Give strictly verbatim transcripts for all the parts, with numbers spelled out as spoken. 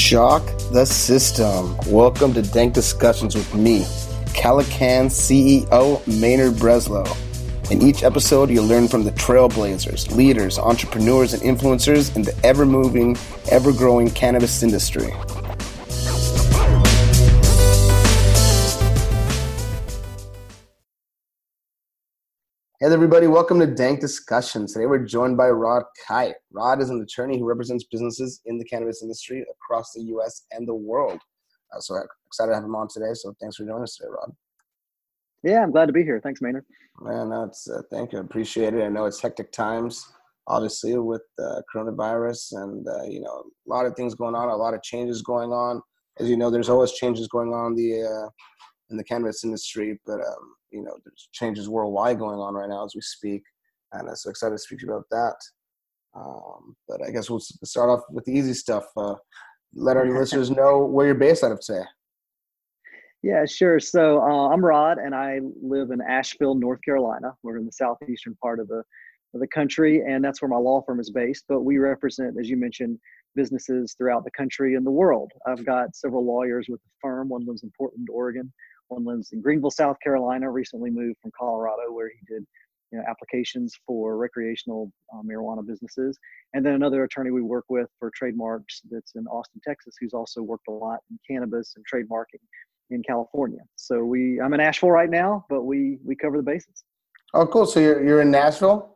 Shock the system. Welcome to Dank Discussions with me, Calican C E O Maynard Breslow. In each episode, you'll learn from the trailblazers, leaders, entrepreneurs, and influencers in the ever-moving, ever-growing cannabis industry. Hey everybody, welcome to Dank Discussions. Today we're joined by Rod Kite. Rod is an attorney who represents businesses in the cannabis industry across the U S and the world. Uh, so I'm excited to have him on today. So thanks for joining us today, Rod. Yeah, I'm glad to be here. Thanks, Maynard. Man, that's uh, thank you. I appreciate it. I know it's hectic times, obviously, with uh, coronavirus and uh, you know a lot of things going on, a lot of changes going on. As you know, there's always changes going on in the uh, in the cannabis industry, but um, you know, there's changes worldwide going on right now as we speak, and I'm so excited to speak to you about that. Um, but I guess we'll start off with the easy stuff. Uh, let our listeners know where you're based out of today. Yeah, sure. So uh, I'm Rod, and I live in Asheville, North Carolina. We're in the southeastern part of the of the country, and that's where my law firm is based. But we represent, as you mentioned, businesses throughout the country and the world. I've got several lawyers with the firm. One lives in Portland, Oregon. One lives in Greenville, South Carolina. Recently moved from Colorado, where he did you know, applications for recreational uh, marijuana businesses. And then another attorney we work with for trademarks that's in Austin, Texas, who's also worked a lot in cannabis and trademarking in California. So we, I'm in Asheville right now, but we we cover the bases. Oh, cool. So you're you're in Nashville?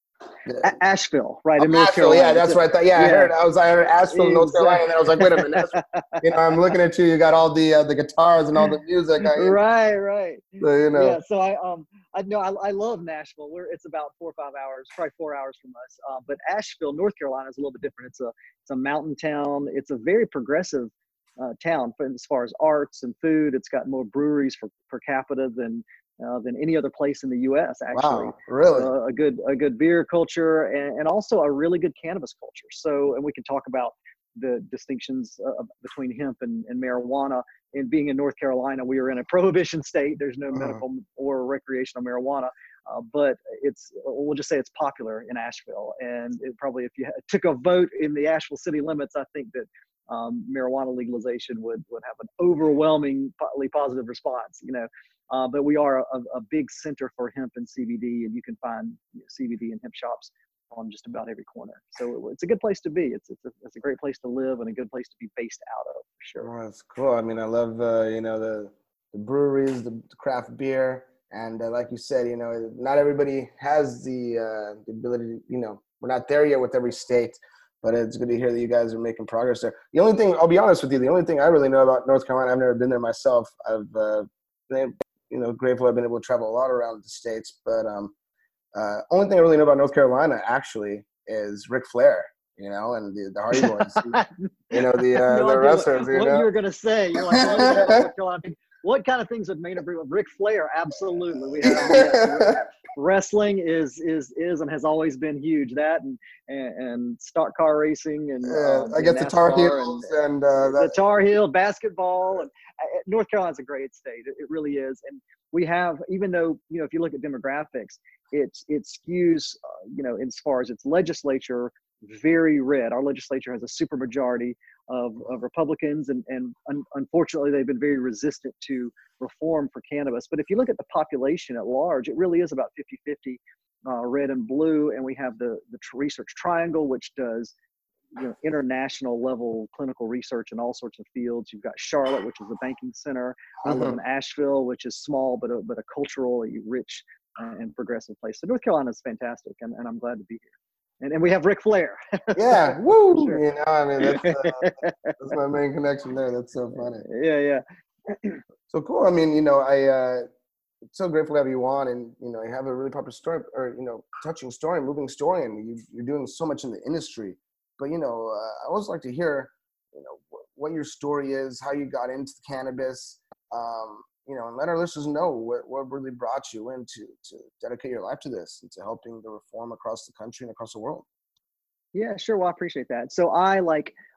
A- Asheville, right oh, in North Asheville, Carolina. yeah, that's what I thought. Yeah, yeah, I heard. I was I heard Asheville, North Exactly. Carolina, and I was like, wait a minute. That's, you know, I'm looking at you. You got all the uh, the guitars and all the music. I, right, right. So, you know. Yeah. So I um I know I, I love Nashville. We're it's about four or five hours, probably four hours from us. Uh, but Asheville, North Carolina, is a little bit different. It's a it's a mountain town. It's a very progressive uh, town as far as arts and food. It's got more breweries for per capita than. Uh, than any other place in the U S actually. Wow, really? So a good a good beer culture and, and also a really good cannabis culture. So, and we can talk about the distinctions uh, between hemp and, and marijuana. And being in North Carolina, we are in a prohibition state. There's no uh-huh. medical or recreational marijuana, uh, but it's we'll just say it's popular in Asheville. And it probably, if you took a vote in the Asheville city limits, I think that um, marijuana legalization would would have an overwhelmingly positive response. You know. Uh, but we are a, a big center for hemp and C B D, and you can find you know, C B D and hemp shops on just about every corner. So it's a good place to be. It's it's a, it's a great place to live and a good place to be based out of, for sure. Oh, that's cool. I mean, I love uh, you know the the breweries, the, the craft beer, and uh, like you said, you know, not everybody has the uh, the ability. To, you know, we're not there yet with every state. But it's good to hear that you guys are making progress there. The only thing, I'll be honest with you, the only thing I really know about North Carolina, I've never been there myself. I've uh, been you know, grateful I've been able to travel a lot around the States, but um, uh, only thing I really know about North Carolina actually is Ric Flair, you know, and the, the Hardy Boys, you know, the uh, no the wrestlers, what, you what know. you were going to say. You're like, well, North Carolina. What kind of things have made a agree with Ric Flair? Absolutely. We have yes, wrestling is is is and has always been huge. That and and, and stock car racing and yeah, um, I guess and the Tar Heels and, and uh, the Tar Heel basketball and uh, North Carolina's a great state. It, it really is. And we have, even though you know, if you look at demographics, it's it skews uh, you know, as far as its legislature, very red. Our legislature has a supermajority of, of Republicans, and, and un- unfortunately, they've been very resistant to reform for cannabis. But if you look at the population at large, it really is about fifty-fifty uh, red and blue. And we have the, the research triangle, which does you know, international level clinical research in all sorts of fields. You've got Charlotte, which is a banking center. I live in Asheville, which is small, but a, but a culturally rich and progressive place. So North Carolina is fantastic, and, and I'm glad to be here. And, and we have Ric Flair. Yeah, woo! Sure. You know, I mean, that's, uh, that's my main connection there. That's so funny. Yeah, yeah. So cool. I mean, you know, I uh, so grateful to have you on, and you know, you have a really popular story, or you know, touching story, moving story, and you, you're doing so much in the industry. But you know, uh, I always like to hear, you know, wh- what your story is, how you got into cannabis. Um, You know, and let our listeners know what, what really brought you in to, to dedicate your life to this and to helping the reform across the country and across the world. Yeah, sure. Well, I appreciate that. So I, like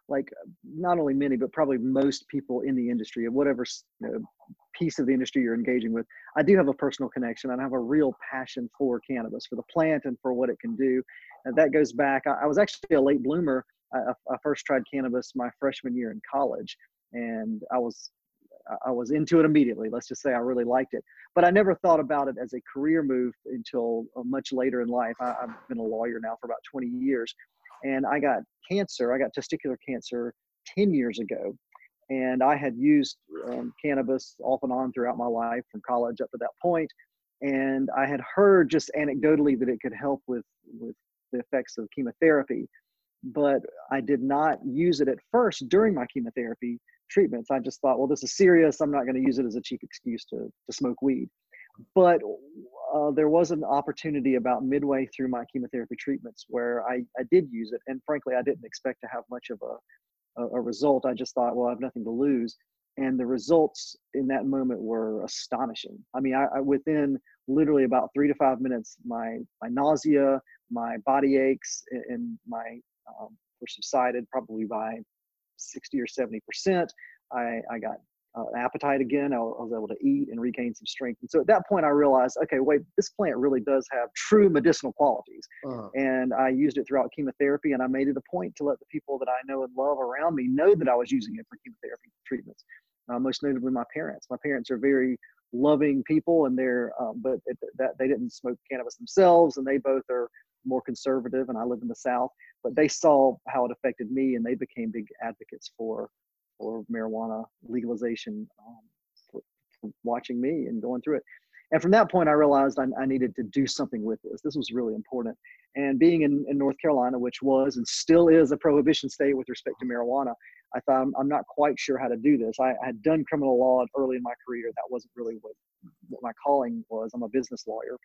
like not only many, but probably most people in the industry of whatever you know, piece of the industry you're engaging with, I do have a personal connection and I have a real passion for cannabis, for the plant and for what it can do. And that goes back, I, I was actually a late bloomer. I, I first tried cannabis my freshman year in college, and I was I was into it immediately. Let's just say I really liked it, but I never thought about it as a career move until much later in life. I, I've been a lawyer now for about twenty years, and I got cancer. I got testicular cancer ten years ago, and I had used um, cannabis off and on throughout my life from college up to that point. And I had heard just anecdotally that it could help with, with the effects of chemotherapy, but I did not use it at first during my chemotherapy treatments. I just thought, well, this is serious. I'm not going to use it as a cheap excuse to, to smoke weed. But uh, there was an opportunity about midway through my chemotherapy treatments where I, I did use it. And frankly, I didn't expect to have much of a, a, a result. I just thought, well, I have nothing to lose. And the results in that moment were astonishing. I mean, I, I within literally about three to five minutes, my, my nausea, my body aches, and, and my um, were subsided probably by sixty or seventy percent. I, I got uh, an appetite again. I was able to eat and regain some strength. And so at that point I realized, okay, wait, this plant really does have true medicinal qualities. Uh-huh. And I used it throughout chemotherapy, and I made it a point to let the people that I know and love around me know that I was using it for chemotherapy treatments. Uh, most notably my parents. My parents are very loving people, and they're, um, but it, that they didn't smoke cannabis themselves, and they both are more conservative, and I live in the South, but they saw how it affected me, and they became big advocates for for marijuana legalization, um, for, for watching me and going through it. And from that point, I realized I, I needed to do something with this. This was really important. And being in, in North Carolina, which was and still is a prohibition state with respect to marijuana, I thought I'm, I'm not quite sure how to do this. I, I had done criminal law early in my career. That wasn't really what, what my calling was. I'm a business lawyer.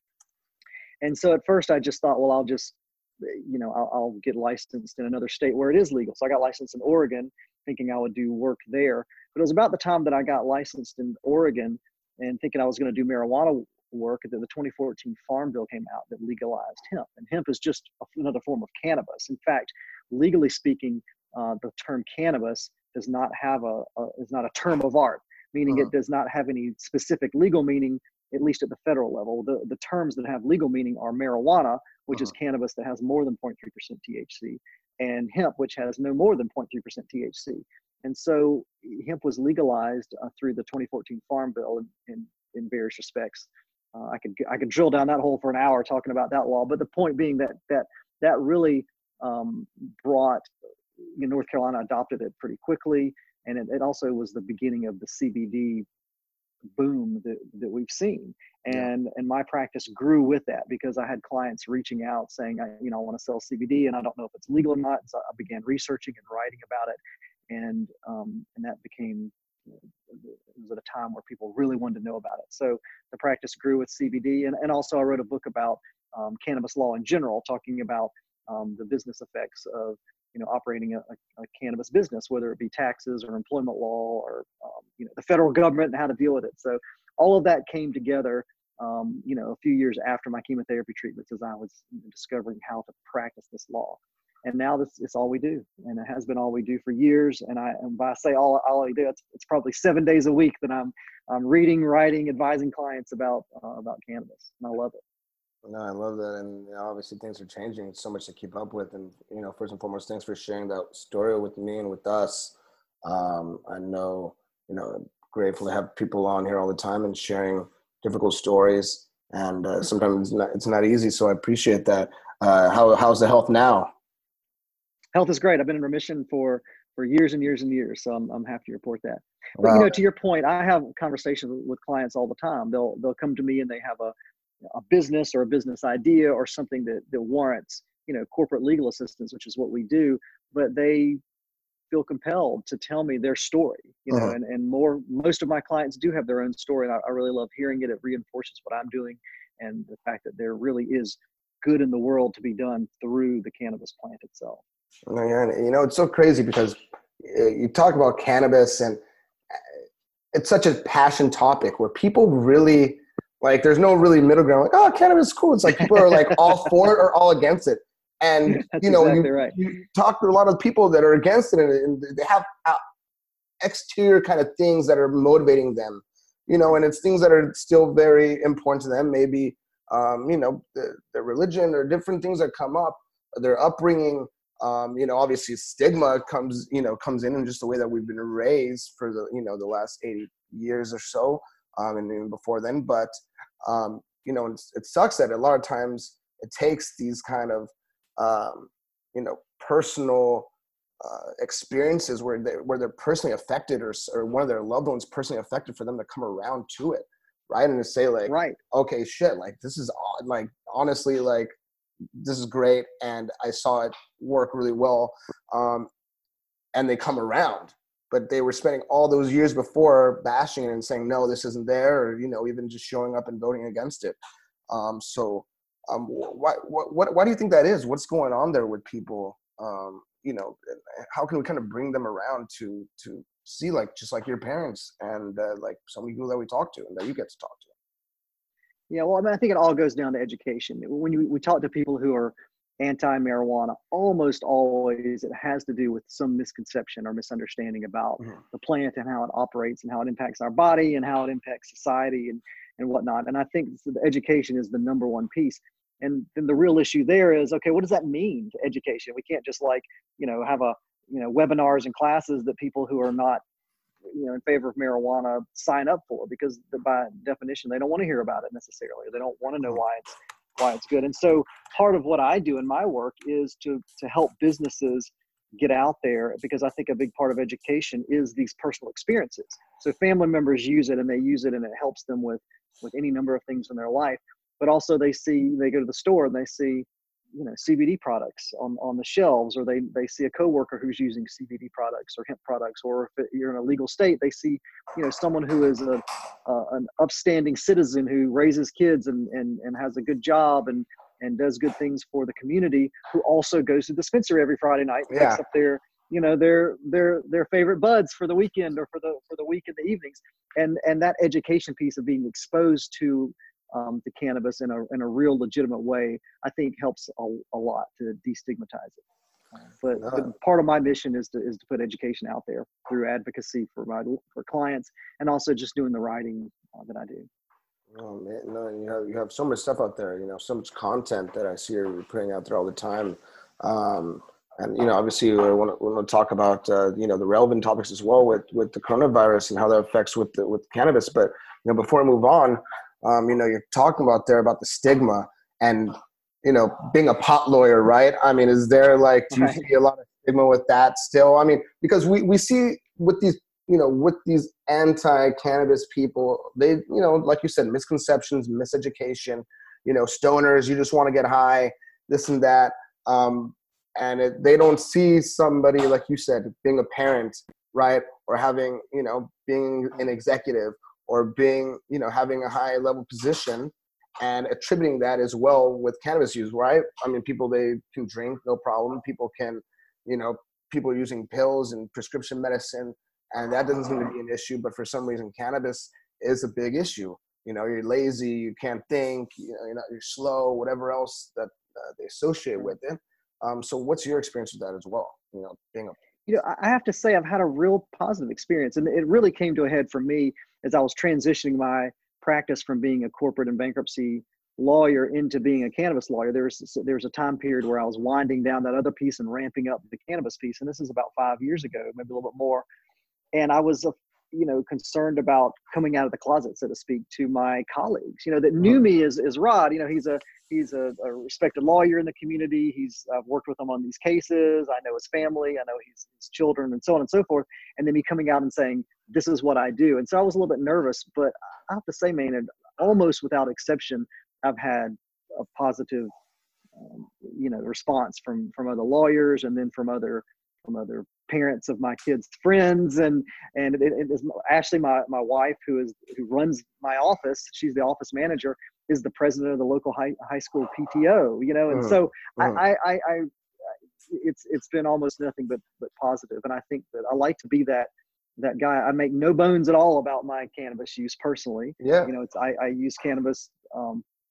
And so at first I just thought, well, I'll just, you know, I'll, I'll get licensed in another state where it is legal. So I got licensed in Oregon, thinking I would do work there. But it was about the time that I got licensed in Oregon and thinking I was going to do marijuana work that the twenty fourteen Farm Bill came out that legalized hemp. And hemp is just another form of cannabis. In fact, legally speaking, uh, the term cannabis does not have a, a is not a term of art, meaning uh-huh. it does not have any specific legal meaning, at least at the federal level. The, the terms that have legal meaning are marijuana, which uh-huh. is cannabis that has more than zero point three percent T H C, and hemp, which has no more than zero point three percent T H C. And so hemp was legalized uh, through the twenty fourteen Farm Bill in, in, in various respects. Uh, I could I could drill down that hole for an hour talking about that law, but the point being that that that really um, brought, you know, North Carolina adopted it pretty quickly, and it, it also was the beginning of the C B D boom that, that we've seen. And yeah. and my practice grew with that because I had clients reaching out saying, I, you know, I want to sell C B D and I don't know if it's legal or not. So I began researching and writing about it. And um, and that became, you know, it was at a time where people really wanted to know about it. So the practice grew with C B D. And, and also I wrote a book about um, cannabis law in general, talking about um, the business effects of, you know, operating a, a, a cannabis business, whether it be taxes or employment law or, um, you know, the federal government and how to deal with it. So all of that came together, um, you know, a few years after my chemotherapy treatments as I was discovering how to practice this law. And now this it's all we do. And it has been all we do for years. And I, and by I say all, all I do, it's, it's probably seven days a week that I'm, I'm reading, writing, advising clients about, uh, about cannabis. And I love it. No, I love that. And you know, obviously things are changing. It's so much to keep up with. And, you know, first and foremost, thanks for sharing that story with me and with us. Um, I know, you know, grateful to have people on here all the time and sharing difficult stories. And uh, sometimes it's not, it's not easy. So I appreciate that. Uh, how, how's the health now? Health is great. I've been in remission for, for years and years and years. So I'm, I'm happy to report that. But, wow. you know, to your point, I have conversations with clients all the time. They'll, they'll come to me and they have a, a business or a business idea or something that, that warrants, you know, corporate legal assistance, which is what we do, but they feel compelled to tell me their story, you know, uh-huh. and, and more, most of my clients do have their own story. And I, I really love hearing it. It reinforces what I'm doing and the fact that there really is good in the world to be done through the cannabis plant itself. And, you know, it's so crazy because you talk about cannabis and it's such a passion topic where people really, like, there's no really middle ground. Like, oh, cannabis is cool. It's like people are like all for it or all against it. And, That's you know, exactly you, right. you talk to a lot of people that are against it, and, and they have uh, exterior kind of things that are motivating them, you know, and it's things that are still very important to them. Maybe, um, you know, the, the religion or different things that come up, their upbringing. Um, you know, obviously stigma comes, you know, comes in in just the way that we've been raised for the, you know, the last eighty years or so, um, and even before then. But, um, you know, it's, it sucks that a lot of times it takes these kind of, um, you know, personal uh, experiences where they where they're personally affected, or or one of their loved ones personally affected, for them to come around to it, right? And to say like, Right. okay, shit, like this is odd. Like honestly, like this is great, and I saw it work really well, um, and they come around. But they were spending all those years before bashing it and saying, no, this isn't there, or, you know, even just showing up and voting against it. Um, so um, why, what, why do you think that is? What's going on there with people? Um, you know, how can we kind of bring them around to to see, like, just like your parents and uh, like some people that we talk to and that you get to talk to? Yeah, well, I mean, I think it all goes down to education. When you, we talk to people who are anti-marijuana, almost always it has to do with some misconception or misunderstanding about Mm-hmm. the plant and how it operates and how it impacts our body and how it impacts society and, and whatnot. And I think the education is the number one piece. And then the real issue there is, okay, what does that mean to education? We can't just like, you know, have a, you know, webinars and classes that people who are not, you know, in favor of marijuana sign up for, because the, by definition, they don't want to hear about it necessarily. They don't want to know why it's, why it's good. And so part of what I do in my work is to, to help businesses get out there, because I think a big part of education is these personal experiences. So family members use it and they use it and it helps them with, with any number of things in their life. But also they see, they go to the store and they see, you know, C B D products on, on the shelves, or they, they see a coworker who's using C B D products or hemp products, or if it, you're in a legal state, they see, you know, someone who is a, uh, an upstanding citizen who raises kids and, and, and has a good job and, and does good things for the community, who also goes to the dispensary every Friday night, and Yeah. picks up their, you know, their, their, their favorite buds for the weekend or for the, for the week in the evenings. And, and that education piece of being exposed to um, the cannabis in a, in a real legitimate way, I think helps a, a lot to destigmatize it. Uh, but, No. but part of my mission is to, is to put education out there through advocacy for my, for clients, and also just doing the writing uh, that I do. Oh man, no, you have you have so much stuff out there, you know, so much content that I see you're putting out there all the time. Um, and you know, obviously, we want to, want to talk about uh, you know, the relevant topics as well with with the coronavirus and how that affects with the, with cannabis. But you know, before I move on, um, you know, you're talking about there about the stigma and, you know, being a pot lawyer, right? I mean, is there like, do you Right. see a lot of stigma with that still? I mean, because we we see with these, you know, with these anti-cannabis people, they, you know, like you said, misconceptions, miseducation, you know, stoners, you just want to get high, this and that. Um, and it, they don't see somebody, like you said, being a parent, right? Or having, you know, being an executive, or being, you know, having a high level position, and attributing that as well with cannabis use, right? I mean, people, they can drink, no problem. People can, you know, people using pills and prescription medicine, and that doesn't seem to be an issue. But for some reason, cannabis is a big issue. You know, you're lazy, you can't think, you know, you're, not, you're slow, whatever else that uh, they associate with it. Um, so what's your experience with that as well? You know, being a You know, I have to say I've had a real positive experience, and it really came to a head for me as I was transitioning my practice from being a corporate and bankruptcy lawyer into being a cannabis lawyer. There was there was a time period where I was winding down that other piece and ramping up the cannabis piece, and this is about five years ago, maybe a little bit more. And I was, uh, you know, concerned about coming out of the closet, so to speak, to my colleagues, you know, that knew me as, as Rod. You know, he's a he's a, a respected lawyer in the community. He's I've worked with him on these cases. I know his family. I know his, his children, and so on and so forth. And then me coming out and saying, this is what I do. And so I was a little bit nervous, but I have to say, man, and almost without exception, I've had a positive, um, you know, response from from other lawyers, and then from other from other parents of my kids' friends, and and it, it is Ashley, my my wife, who is who runs my office. She's the office manager, is the president of the local high high school P T O. You know, and mm, so mm, I, I I I it's it's been almost nothing but but positive, and I think that I like to be that that guy. I make no bones at all about my cannabis use personally. yeah, You know, it's I I use cannabis um,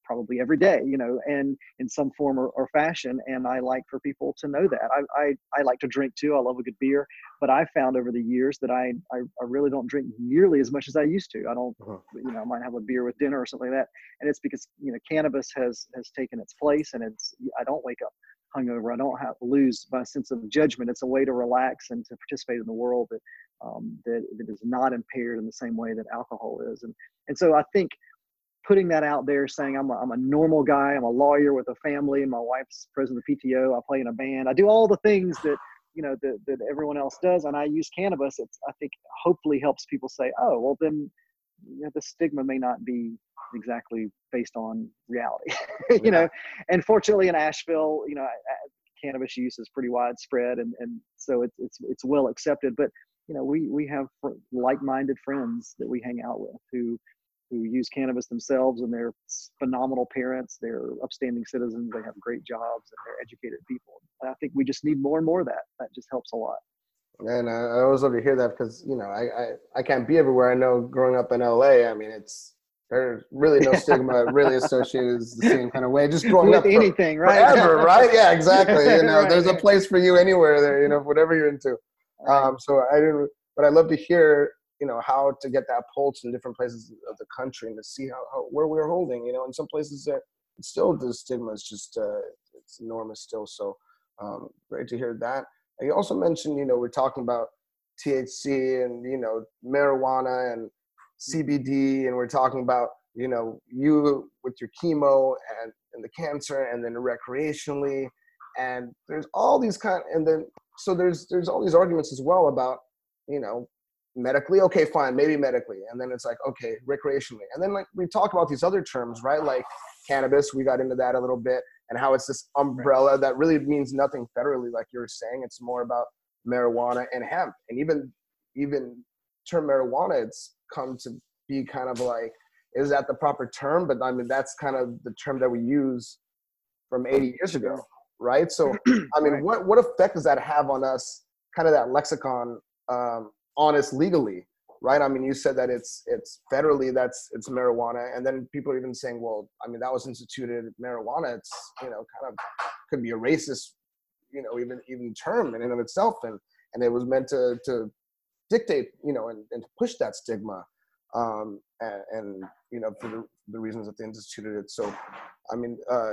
probably every day, you know, and in some form or, or fashion. And I like for people to know that. I, I, I like to drink too. I love a good beer, but I found over the years that I, I, I really don't drink nearly as much as I used to. I don't, Uh-huh. you know, I might have a beer with dinner or something like that. And it's because, you know, cannabis has, has taken its place, and it's, I don't wake up hungover. I don't have to lose my sense of judgment. It's a way to relax and to participate in the world that, um, that, that is not impaired in the same way that alcohol is. And, and so I think putting that out there, saying I'm a, I'm a normal guy, I'm a lawyer with a family, and my wife's president of the P T O, I play in a band, I do all the things that, you know, that, that everyone else does, and I use cannabis, it's, I think hopefully helps people say, oh, well then, you know, the stigma may not be exactly based on reality, you Yeah. know. And fortunately in Asheville, you know, cannabis use is pretty widespread, and, and so it's, it's, it's well accepted. But, you know, we, we have like-minded friends that we hang out with who, who use cannabis themselves, and they're phenomenal parents, they're upstanding citizens, they have great jobs, and they're educated people. And I think we just need more and more of that. That just helps a lot. And I, I always love to hear that, because, you know, I, I, I can't be everywhere. I know growing up in L A, I mean, it's, there's really no stigma really associated the same kind of way. Just growing With up for, anything, right? forever, right? Yeah, exactly. You know, Right, there's a right. place for you anywhere there, you know, whatever you're into. Right. Um, so I didn't, but I love to hear, you know, how to get that pulse in different places of the country, and to see how, how where we're holding, you know, in some places there, it's still, the stigma is just, uh, it's enormous still. So um, great to hear that. And you also mentioned, you know, we're talking about T H C and, you know, marijuana and C B D, and we're talking about, you know, you with your chemo and, and the cancer, and then recreationally, and there's all these kind, and then, so there's, there's all these arguments as well about, you know, medically, okay, fine, maybe medically. And then it's like, okay, recreationally. And then like we talk about these other terms, right? Like cannabis, we got into that a little bit, and how it's this umbrella that really means nothing federally, like you were saying. It's more about marijuana and hemp. And even, even term marijuana, it's come to be kind of like, is that the proper term? But I mean, that's kind of the term that we use from eighty years ago, right? So, I mean, Right. what, what effect does that have on us, kind of that lexicon, um, on us legally, right? I mean, you said that it's it's federally, that's it's marijuana, and then people are even saying, well, I mean, that was instituted marijuana. It's, you know, kind of could be a racist, you know, even even term in and of itself, and and it was meant to to dictate, you know, and, and to push that stigma, um, and, and you know, for the, the reasons that they instituted it. So, I mean, uh,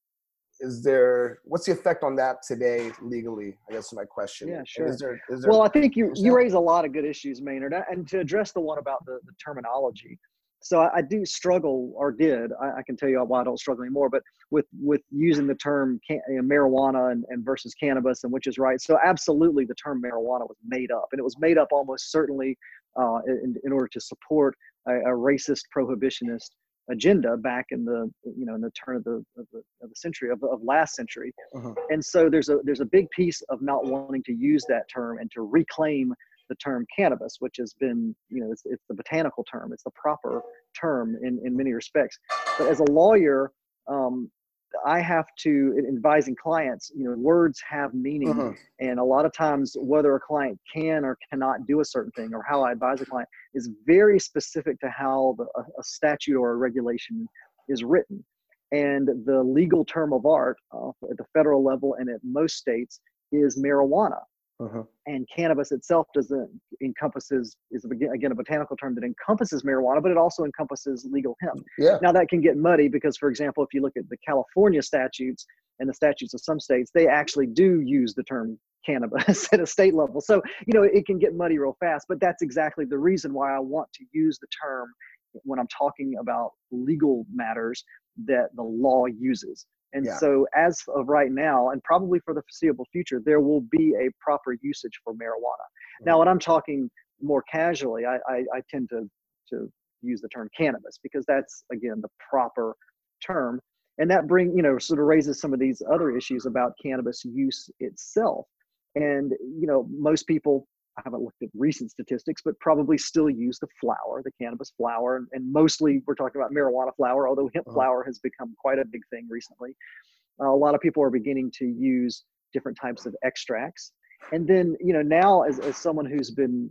is there, what's the effect on that today legally? I guess is my question. Yeah, And sure. is there, is there, Well, I think you, you that? raise a lot of good issues, Maynard, and to address the one about the, the terminology. So I, I do struggle, or did, I, I can tell you why I don't struggle anymore, but with, with using the term can, you know, marijuana and, and versus cannabis, and which is right. So absolutely the term marijuana was made up, and it was made up almost certainly uh, in, in order to support a, a racist prohibitionist agenda back in the, you know, in the turn of the, of the, of the century, of, of last century. Uh-huh. And so there's a, there's a big piece of not wanting to use that term and to reclaim the term cannabis, which has been, you know, it's, it's the botanical term, it's the proper term in, in many respects. But as a lawyer, um, I have to, in advising clients, you know, words have meaning. Uh-huh. And a lot of times whether a client can or cannot do a certain thing, or how I advise a client, is very specific to how the, a, a statute or a regulation is written. And the legal term of art uh, at the federal level and at most states is marijuana. Uh-huh. And cannabis itself doesn't encompasses, is again a botanical term that encompasses marijuana, but it also encompasses legal hemp. Yeah. Now that can get muddy because, for example, if you look at the California statutes and the statutes of some states, they actually do use the term cannabis at a state level. So, you know, it can get muddy real fast, but that's exactly the reason why I want to use the term when I'm talking about legal matters that the law uses. And Yeah. so as of right now, and probably for the foreseeable future, there will be a proper usage for marijuana. Now, when I'm talking more casually, I, I, I tend to, to use the term cannabis because that's, again, the proper term. And that bring, you know, sort of raises some of these other issues about cannabis use itself. And, you know, most people, I haven't looked at recent statistics, but probably still use the flower, the cannabis flower. And, and mostly we're talking about marijuana flower, although hemp Uh-huh. flower has become quite a big thing recently. Uh, a lot of people are beginning to use different types of extracts. And then, you know, now as, as someone who's been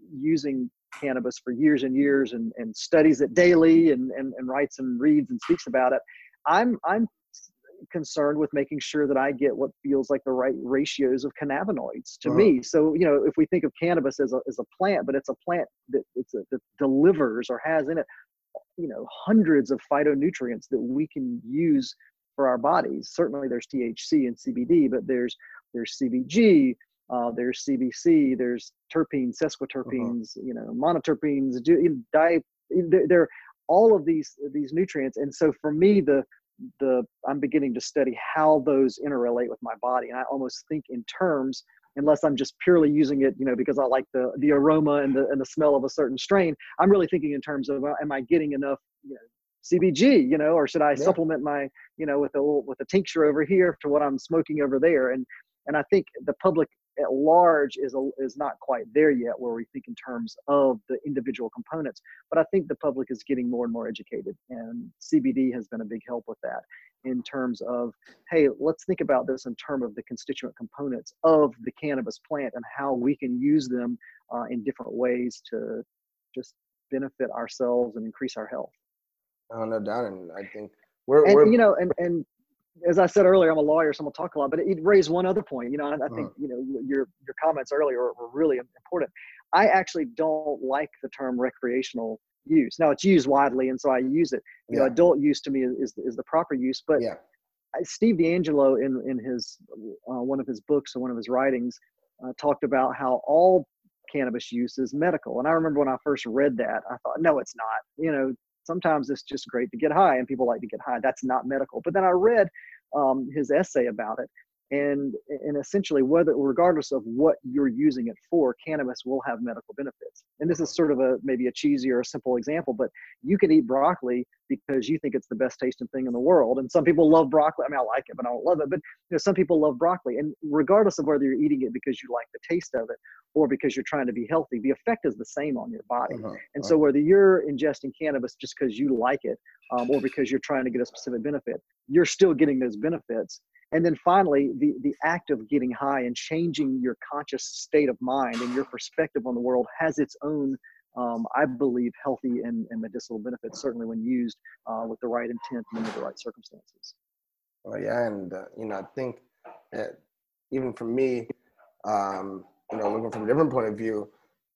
using cannabis for years and years and, and studies it daily and, and, and writes and reads and speaks about it, I'm I'm concerned with making sure that I get what feels like the right ratios of cannabinoids to Uh-huh. me. So, you know, if we think of cannabis as a, as a plant, but it's a plant that, it's a, that delivers or has in it, you know, hundreds of phytonutrients that we can use for our bodies. Certainly there's T H C and C B D, but there's, there's C B G, uh, there's C B C, there's terpenes, Uh-huh. sesquiterpenes, you know, monoterpenes, di, they're all of these, these nutrients. And so for me, the, the I'm beginning to study how those interrelate with my body, and I almost think in terms, unless I'm just purely using it, you know, because I like the the aroma and the and the smell of a certain strain. I'm really thinking in terms of, uh, am I getting enough, you know, C B G, you know, or should I Yeah. supplement my, you know, with a little, with a tincture over here to what I'm smoking over there? And and I think the public at large is a, is not quite there yet, where we think in terms of the individual components. But I think the public is getting more and more educated, and C B D has been a big help with that, in terms of, hey, let's think about this in terms of the constituent components of the cannabis plant and how we can use them uh, in different ways to just benefit ourselves and increase our health. Oh, no doubt. And I think we're And we're you know, and and as I said earlier, I'm a lawyer, so I'm gonna talk a lot, but it raised one other point. You know, I, I uh, think, you know, your your comments earlier were, were really important. I actually don't like the term recreational use. Now it's used widely, and so I use it. You know, yeah, adult use to me is is the proper use. But yeah, Steve D'Angelo, in in his uh, one of his books or one of his writings, uh, talked about how all cannabis use is medical. And I remember when I first read that, I thought, no, it's not. You know, sometimes it's just great to get high, and people like to get high. That's not medical. But then I read um, his essay about it, and and essentially, whether regardless of what you're using it for, cannabis will have medical benefits. And this uh-huh. is sort of a maybe a cheesy or a simple example, but you can eat broccoli because you think it's the best tasting thing in the world. And some people love broccoli. I mean, I like it, but I don't love it. But you know, some people love broccoli, and regardless of whether you're eating it because you like the taste of it or because you're trying to be healthy, the effect is the same on your body. Uh-huh. And so Uh-huh. whether you're ingesting cannabis just because you like it, um, or because you're trying to get a specific benefit, you're still getting those benefits. And then finally, the, the act of getting high and changing your conscious state of mind and your perspective on the world has its own, um, I believe, healthy and, and medicinal benefits, certainly when used uh, with the right intent and under the right circumstances. Well, yeah, and uh, you know, I think uh, even for me, um, you know, looking from a different point of view,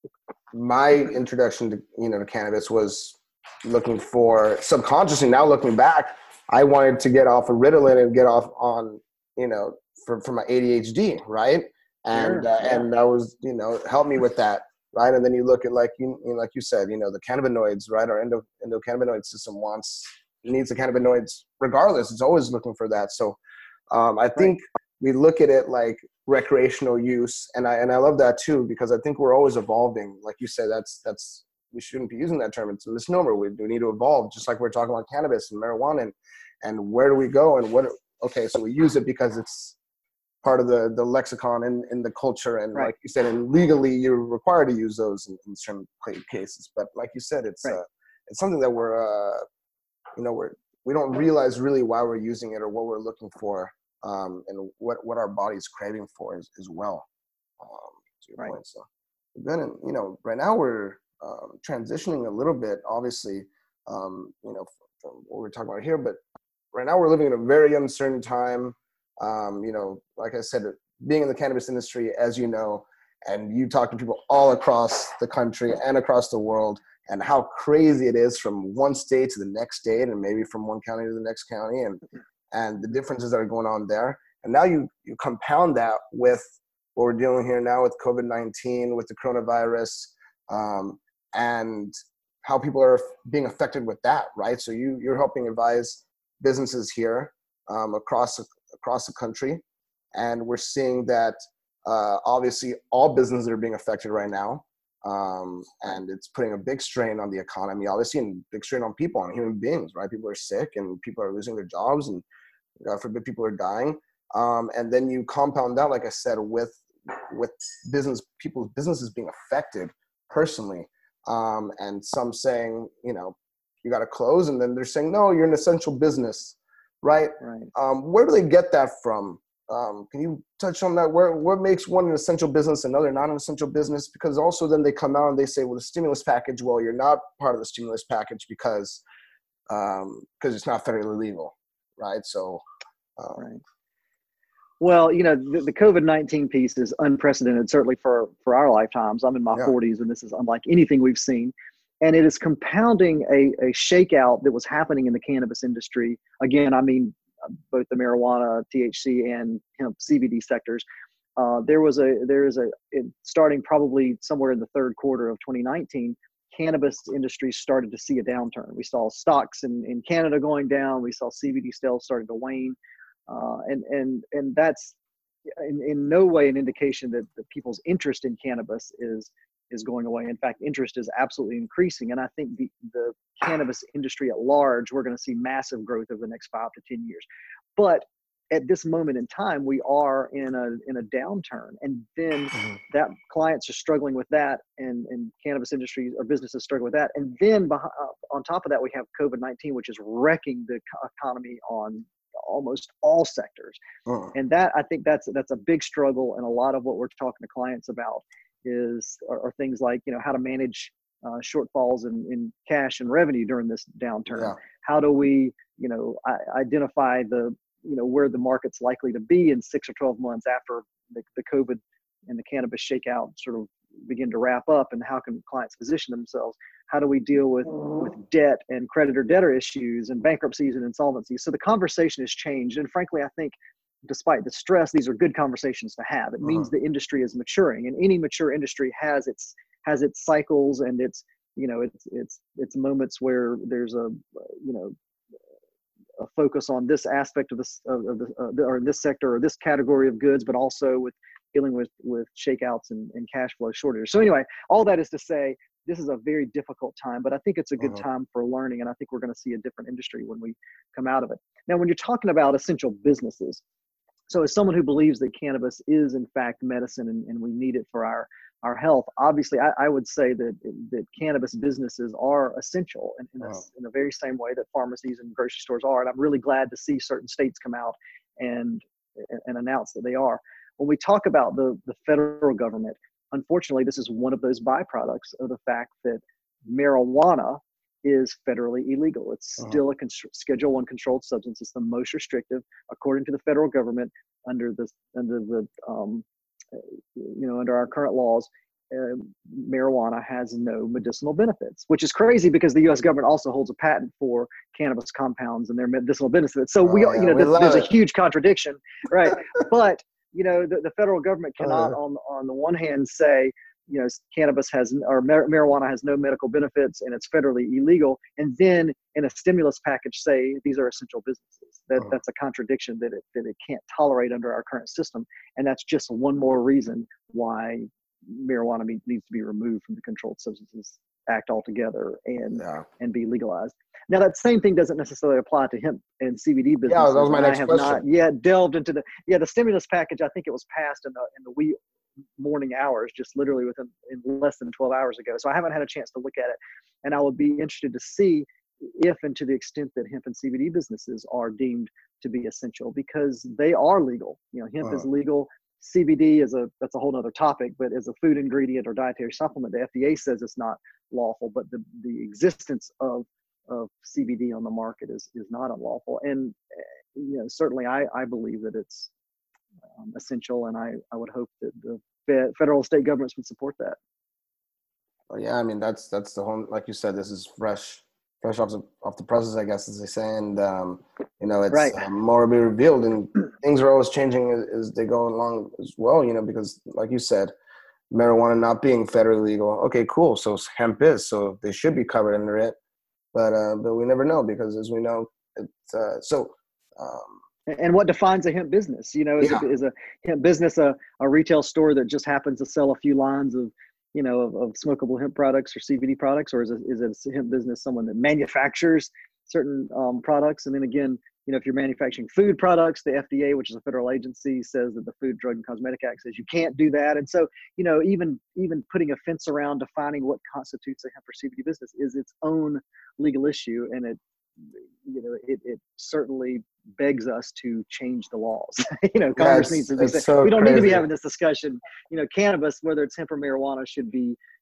my introduction to you know to cannabis was looking for subconsciously. Now looking back, I wanted to get off of Ritalin and get off on you know for for my A D H D, right? And Sure. uh, Yeah. and that was you know helped me with that, right? And then you look at like you, you know, like you said, you know, the cannabinoids, right? Our endo endocannabinoid system wants needs the cannabinoids regardless. It's always looking for that. So um, I Right. think we look at it like recreational use, and I and I love that too, because I think we're always evolving. Like you said, that's that's we shouldn't be using that term. It's a misnomer. We, we need to evolve, just like we're talking about cannabis and marijuana, and, and where do we go and what? Okay, so we use it because it's part of the the lexicon in, in the culture, and Right. like you said, and legally you're required to use those in, in certain cases. But like you said, it's Right. uh, it's something that we're uh, you know we're we don't realize really why we're using it or what we're looking for, um, and what what our body's craving for as, as well. Um, to your Right. point, so then you know right now we're um, transitioning a little bit, obviously, um, you know from what we're talking about here, but right now we're living in a very uncertain time. Um, you know, like I said, being in the cannabis industry, as you know, and you talk to people all across the country and across the world, and how crazy it is from one state to the next state, and maybe from one county to the next county, and and the differences that are going on there. And now you you compound that with what we're dealing here now with COVID nineteen, with the coronavirus, um, and how people are being affected with that, right? So you you're helping advise businesses here um, across across the country, and we're seeing that uh, obviously all businesses are being affected right now, um, and it's putting a big strain on the economy, obviously, and big strain on people, on human beings, right? People are sick, and people are losing their jobs, and God forbid, people are dying. Um, and then you compound that, like I said, with with business people's businesses being affected personally, um, and some saying, you know, you got to close, and then they're saying, no, you're an essential business, right? Right. Um, where do they get that from? Um, can you touch on that? Where what makes one an essential business, another not an essential business? Because also then they come out and they say, well, the stimulus package, well, you're not part of the stimulus package because um, because it's not federally legal. right? So, um, right. Well, you know, the, the COVID nineteen piece is unprecedented, certainly for, for our lifetimes. I'm in my yeah, forties, and this is unlike anything we've seen. And it is compounding a, a shakeout that was happening in the cannabis industry. Again, I mean, uh, both the marijuana, T H C, and hemp C B D sectors. Uh, there was a, there is a, it, starting probably somewhere in the third quarter of twenty nineteen, cannabis industry started to see a downturn. We saw stocks in, in Canada going down. We saw C B D sales starting to wane. Uh, and and and that's in, in no way an indication that, that people's interest in cannabis is is going away. In fact, interest is absolutely increasing. And I think the, the cannabis industry at large, we're going to see massive growth over the next five to ten years. But at this moment in time, we are in a in a downturn, and then mm-hmm. that clients are struggling with that, and and cannabis industries or businesses struggle with that, and then behind, uh, on top of that, we have COVID nineteen, which is wrecking the economy on almost all sectors. uh-huh. And that, I think that's that's a big struggle, and a lot of what we're talking to clients about is are, are things like, you know, how to manage uh, shortfalls in, in cash and revenue during this downturn. Yeah. How do we, you know, I, identify the, you know, where the market's likely to be in six or twelve months after the, the COVID and the cannabis shakeout sort of begin to wrap up, and how can clients position themselves? How do we deal with, with debt and creditor debtor issues and bankruptcies and insolvencies? So the conversation has changed. And frankly, I think despite the stress, these are good conversations to have. It uh-huh. means the industry is maturing, and any mature industry has its, has its cycles, and its, you know, it's, it's, it's moments where there's a, you know, a focus on this aspect of this, of, of the, uh, or this sector or this category of goods, but also with dealing with, with shakeouts and, and cash flow shortages. So anyway, all that is to say, this is a very difficult time, but I think it's a good uh-huh. time for learning. And I think we're going to see a different industry when we come out of it. Now, when you're talking about essential businesses, so as someone who believes that cannabis is in fact medicine, and, and we need it for our, our health, obviously I, I would say that, that cannabis businesses are essential in, in, uh-huh. a, in the very same way that pharmacies and grocery stores are. And I'm really glad to see certain states come out and, and announce that they are. When we talk about the, the federal government, unfortunately, this is one of those byproducts of the fact that marijuana is federally illegal. It's uh-huh. still a con- Schedule One controlled substance. It's the most restrictive, according to the federal government, under the under the um, you know under our current laws. Uh, marijuana has no medicinal benefits, which is crazy because the U S government also holds a patent for cannabis compounds and their medicinal benefits. So oh, we, yeah, you know, we there's, there's a it. huge contradiction, right? But you know, the, the federal government cannot, uh-huh. on on the one hand, say, you know, cannabis has, or mar- marijuana has no medical benefits and it's federally illegal, and then in a stimulus package say these are essential businesses. That uh-huh. that's a contradiction that it that it can't tolerate under our current system, and that's just one more reason why marijuana be, needs to be removed from the Controlled Substances Act altogether and yeah. and be legalized. Now, that same thing doesn't necessarily apply to hemp and C B D businesses. Yeah, that was my and next I have question. not yet delved into the yeah the stimulus package. I think it was passed in the in the wee morning hours, just literally within in less than twelve hours ago. So I haven't had a chance to look at it, and I would be interested to see if and to the extent that hemp and C B D businesses are deemed to be essential, because they are legal. You know, hemp uh-huh. is legal. C B D is a, that's a whole other topic, but as a food ingredient or dietary supplement, the F D A says it's not lawful, but the, the existence of, of C B D on the market is, is not unlawful. And, you know, certainly I, I believe that it's um, essential, and I, I would hope that the fe- federal and state governments would support that. Well, yeah, I mean, that's, that's the whole, like you said, this is fresh, fresh off the, off the presses, I guess, as they say. And, um, you know, it's right. uh, more to be revealed, and things are always changing as, as they go along as well, you know, because like you said, marijuana not being federally legal. Okay, cool. So hemp is, so they should be covered under it, but, uh, but we never know, because as we know, it's, uh, so, um, and what defines a hemp business? You know, is, yeah. a, is a hemp business a, a retail store that just happens to sell a few lines of, you know, of, of smokable hemp products or C B D products, or is it, is it a hemp business someone that manufactures certain um, products? And then again, you know, if you're manufacturing food products, the F D A, which is a federal agency, says that the Food, Drug, and Cosmetic Act says you can't do that. And so, you know, even even putting a fence around defining what constitutes a hemp or C B D business is its own legal issue, and it, you know, it, it certainly begs us to change the laws. you know, Congress yeah, needs to it's say, so we don't crazy. need to be having this discussion. You know, cannabis, whether it's hemp or marijuana, should be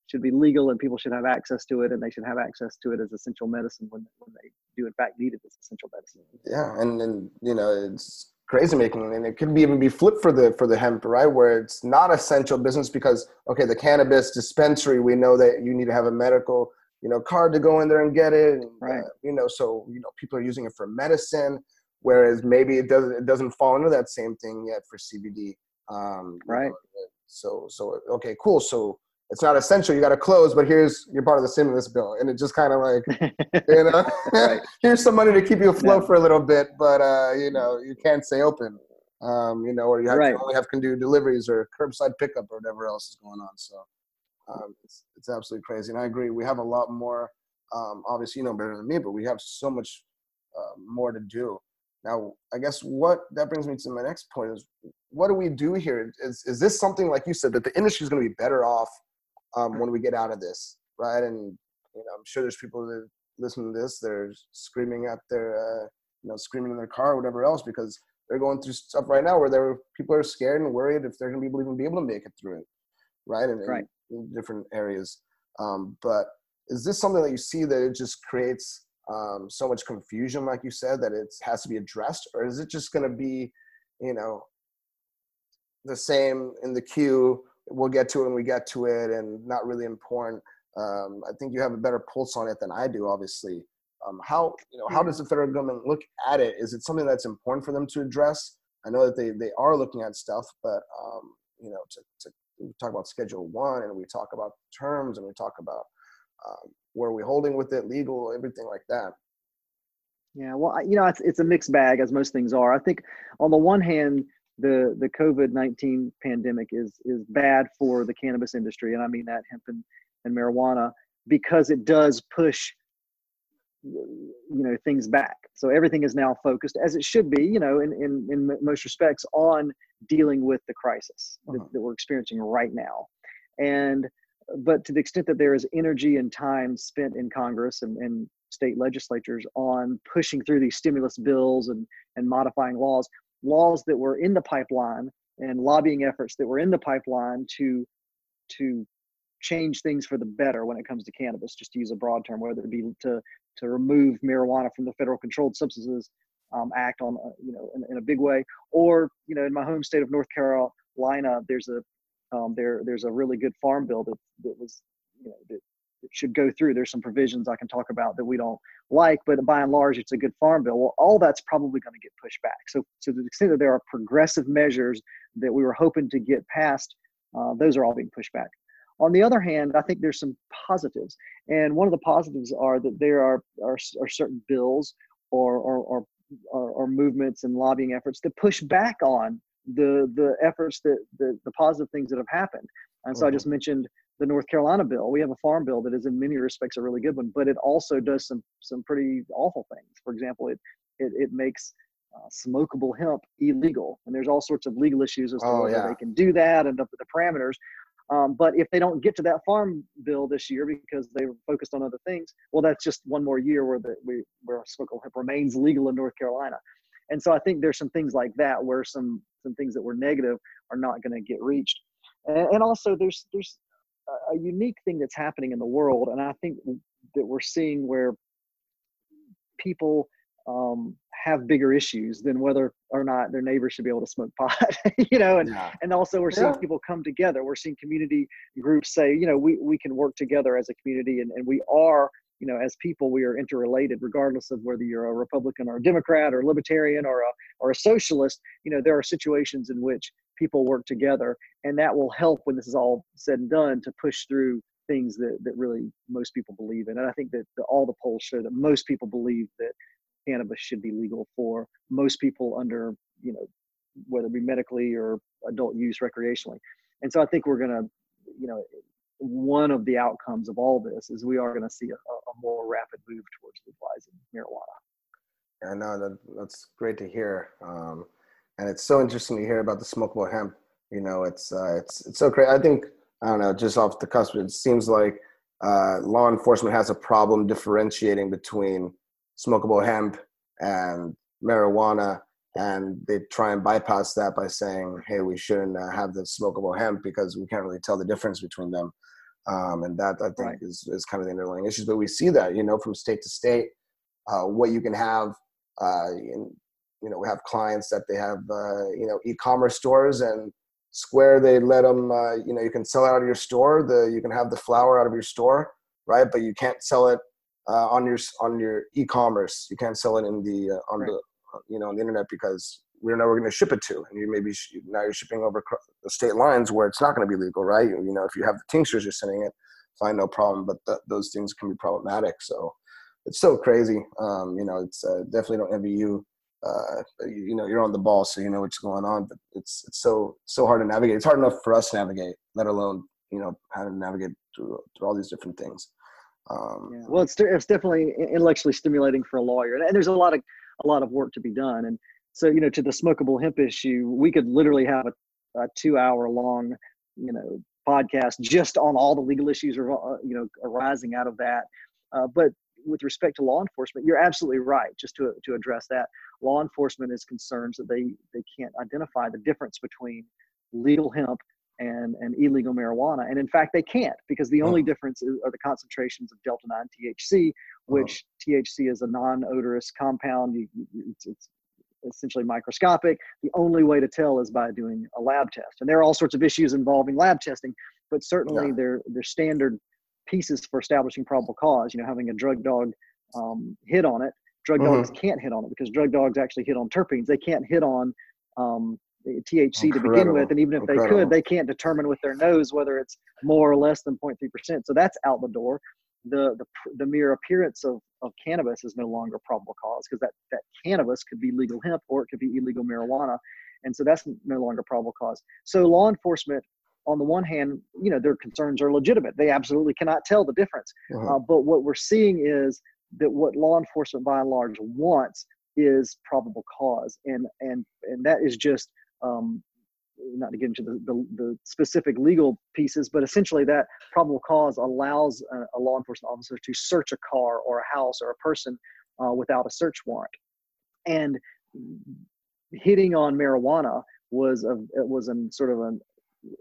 should be legal, and people should have access to it, and they should have access to it as essential medicine when, when they do in fact need it as essential medicine. Yeah, and and you know, it's crazy making, and it could be even be flipped for the for the hemp, right? Where it's not essential business because okay, the cannabis dispensary, we know that you need to have a medical, you know, card to go in there and get it, and, right? Uh, you know, so you know, people are using it for medicine, whereas maybe it doesn't it doesn't fall into that same thing yet for C B D. Um, right. Know, so so okay, cool. So it's not essential. You got to close, but here's you're part of the stimulus bill, and it just kind of like, you know, right. Here's some money to keep you afloat no. for a little bit, but uh, you know, you can't stay open, um, you know, or you have right. to only have can do deliveries or curbside pickup or whatever else is going on. So um, it's it's absolutely crazy, and I agree. We have a lot more. Um, obviously, you know better than me, but we have so much uh, more to do. Now, I guess what that brings me to my next point is, what do we do here? Is is this something like you said that the industry is going to be better off? Um, when we get out of this, right? And you know, I'm sure there's people that listen to this. They're screaming at their, uh, you know, screaming in their car or whatever else because they're going through stuff right now where they're people are scared and worried if they're going to be even be able to make it through it, right? And right. in, in different areas. Um, but is this something that you see that it just creates um, so much confusion, like you said, that it has to be addressed, or is it just going to be, you know, the same in the queue? We'll get to it when we get to it, and not really important. Um, I think you have a better pulse on it than I do, obviously. Um, how you know how does the federal government look at it? Is it something that's important for them to address? I know that they, they are looking at stuff, but um, you know, to, to we talk about Schedule One, and we talk about terms, and we talk about um, where are we holding with it, legal, everything like that. Yeah, well, you know, it's it's a mixed bag, as most things are. I think on the one hand, the the COVID nineteen pandemic is is bad for the cannabis industry, and I mean that hemp and, and marijuana, because it does push, you know, things back. So everything is now focused, as it should be, you know, in in, in most respects, on dealing with the crisis uh-huh. that, that we're experiencing right now. And but to the extent that there is energy and time spent in Congress and, and state legislatures on pushing through these stimulus bills and and modifying laws, laws that were in the pipeline and lobbying efforts that were in the pipeline to to change things for the better when it comes to cannabis, just to use a broad term, whether it be to to remove marijuana from the Federal Controlled Substances um, Act on uh, you know in, in a big way, or you know in my home state of North Carolina, there's a um, there there's a really good farm bill that that was you know that it should go through. There's some provisions I can talk about that we don't like, but by and large, it's a good farm bill. Well, all that's probably going to get pushed back. So, so to the extent that there are progressive measures that we were hoping to get passed, uh, those are all being pushed back. On the other hand, I think there's some positives, and one of the positives are that there are are, are certain bills or or, or or or movements and lobbying efforts that push back on the the efforts that the the positive things that have happened. And so mm-hmm. I just mentioned the North Carolina bill. We have a farm bill that is in many respects a really good one, but it also does some some pretty awful things. For example, it it, it makes uh, smokable hemp illegal, and there's all sorts of legal issues as to oh, whether yeah. they can do that and the, the parameters. Um, but if they don't get to that farm bill this year because they were focused on other things, well, that's just one more year where the we, where smokable hemp remains legal in North Carolina. And so I think there's some things like that where some some things that were negative are not going to get reached. And, and also there's there's a unique thing that's happening in the world, and I think that we're seeing where people um, have bigger issues than whether or not their neighbors should be able to smoke pot, you know, and, yeah. and also we're seeing yeah. people come together. We're seeing community groups say, you know, we, we can work together as a community, and, and we are, you know, as people, we are interrelated, regardless of whether you're a Republican or a Democrat or a Libertarian or a, or a socialist. You know, there are situations in which people work together, and that will help when this is all said and done to push through things that, that really most people believe in. And I think that the, all the polls show that most people believe that cannabis should be legal for most people under, you know, whether it be medically or adult use recreationally. And so I think we're going to, you know, one of the outcomes of all this is we are going to see a, a more rapid move towards legalizing marijuana. Yeah, no, that, that's great to hear. Um, and it's so interesting to hear about the smokable hemp. You know, it's uh, it's it's so great. I think, I don't know, just off the cusp, it seems like uh, law enforcement has a problem differentiating between smokable hemp and marijuana, and they try and bypass that by saying, hey, we shouldn't uh, have the smokable hemp because we can't really tell the difference between them. Um, and that, I think, Right. is, is kind of the underlying issues. But we see that, you know, from state to state, uh, what you can have. Uh, in, you know, we have clients that they have, uh, you know, e-commerce stores, and Square, they let them, uh, you know, you can sell it out of your store. The You can have the flower out of your store, right? But you can't sell it uh, on your on your e-commerce. You can't sell it in the uh, on Right. the you know on the internet, because we don't know where we're going to ship it to, and you maybe sh- now you're shipping over cr- the state lines where it's not going to be legal, right? You, you know, if you have the tinctures, you're sending it, fine, no problem. But th- those things can be problematic. So it's so crazy. Um, you know, it's uh, definitely don't envy you. Uh, you, you know, you're on the ball, so you know what's going on. But it's it's so so hard to navigate. It's hard enough for us to navigate, let alone you know how to navigate through through all these different things. Um, Yeah. Well, it's it's definitely intellectually stimulating for a lawyer, and, and there's a lot of a lot of work to be done. And so, you know, to the smokable hemp issue, we could literally have a, a two hour long, you know, podcast just on all the legal issues, or you know, arising out of that. Uh, but with respect to law enforcement, you're absolutely right. Just to to address that, law enforcement is concerned that they they can't identify the difference between legal hemp and, and illegal marijuana. And in fact, they can't, because the only uh, difference is, are the concentrations of delta nine T H C, uh, which T H C is a non-odorous compound. You, it's, it's essentially microscopic. The only way to tell is by doing a lab test. And there are all sorts of issues involving lab testing, but certainly yeah. they're, they're standard pieces for establishing probable cause. You know, having a drug dog um, hit on it. Drug dogs Mm-hmm. can't hit on it because drug dogs actually hit on terpenes. They can't hit on um, T H C to begin with, Incredible. and even if they could, Incredible. they can't determine with their nose whether it's more or less than zero point three percent. So that's out the door. The the the mere appearance of, of cannabis is no longer probable cause, because that that cannabis could be legal hemp or it could be illegal marijuana, and so that's no longer probable cause. So law enforcement, on the one hand, you know, their concerns are legitimate. They absolutely cannot tell the difference. Uh-huh. Uh, but what we're seeing is that what law enforcement by and large wants is probable cause, and and and that is just um, not to get into the, the, the specific legal pieces, but essentially that probable cause allows a, a law enforcement officer to search a car or a house or a person uh, without a search warrant. And hitting on marijuana was a it was an sort of an,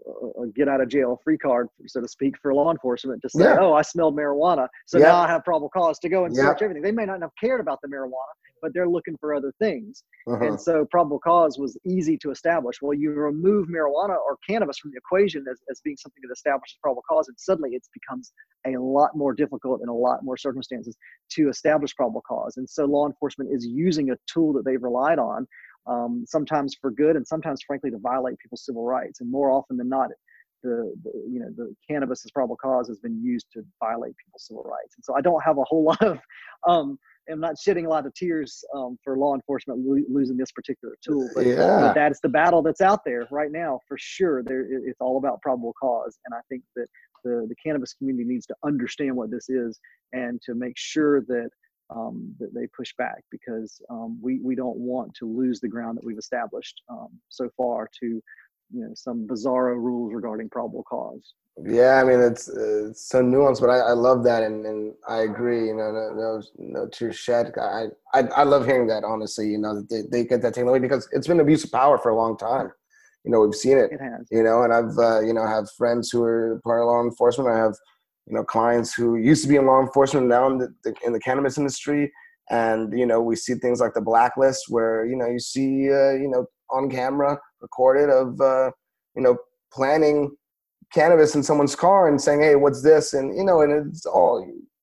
a get out of jail free card, so to speak, for law enforcement to say, Yeah. oh, I smelled marijuana, so Yep. now I have probable cause to go and Yep. search everything. They may not have cared about the marijuana, but they're looking for other things. Uh-huh. And so probable cause was easy to establish. Well, you remove marijuana or cannabis from the equation as, as being something that establishes probable cause, and suddenly it becomes a lot more difficult in a lot more circumstances to establish probable cause. And so law enforcement is using a tool that they've relied on, um, sometimes for good and sometimes, frankly, to violate people's civil rights. And more often than not, the, the you know the cannabis as probable cause has been used to violate people's civil rights. And so I don't have a whole lot of um, I'm not shedding a lot of tears um, for law enforcement lo- losing this particular tool, but, Yeah. but that's the battle that's out there right now for sure. There, it's all about probable cause, and I think that the the cannabis community needs to understand what this is and to make sure that um, that they push back, because um, we we don't want to lose the ground that we've established um, so far to you know some bizarro rules regarding probable cause. Yeah, I mean it's it's so nuanced, but I, I love that, and, and I agree. You know, no no, no tears shed. I, I I love hearing that. Honestly, you know, that they, they get that taken away, because it's been abuse of power for a long time. You know, we've seen it. It has. You know, and I've uh, you know have friends who are part of law enforcement. I have you know clients who used to be in law enforcement, now in the, the in the cannabis industry, and you know we see things like the blacklist, where you know you see uh, you know on camera recorded of uh, you know planning cannabis in someone's car and saying, hey, what's this? And, you know, and it's all,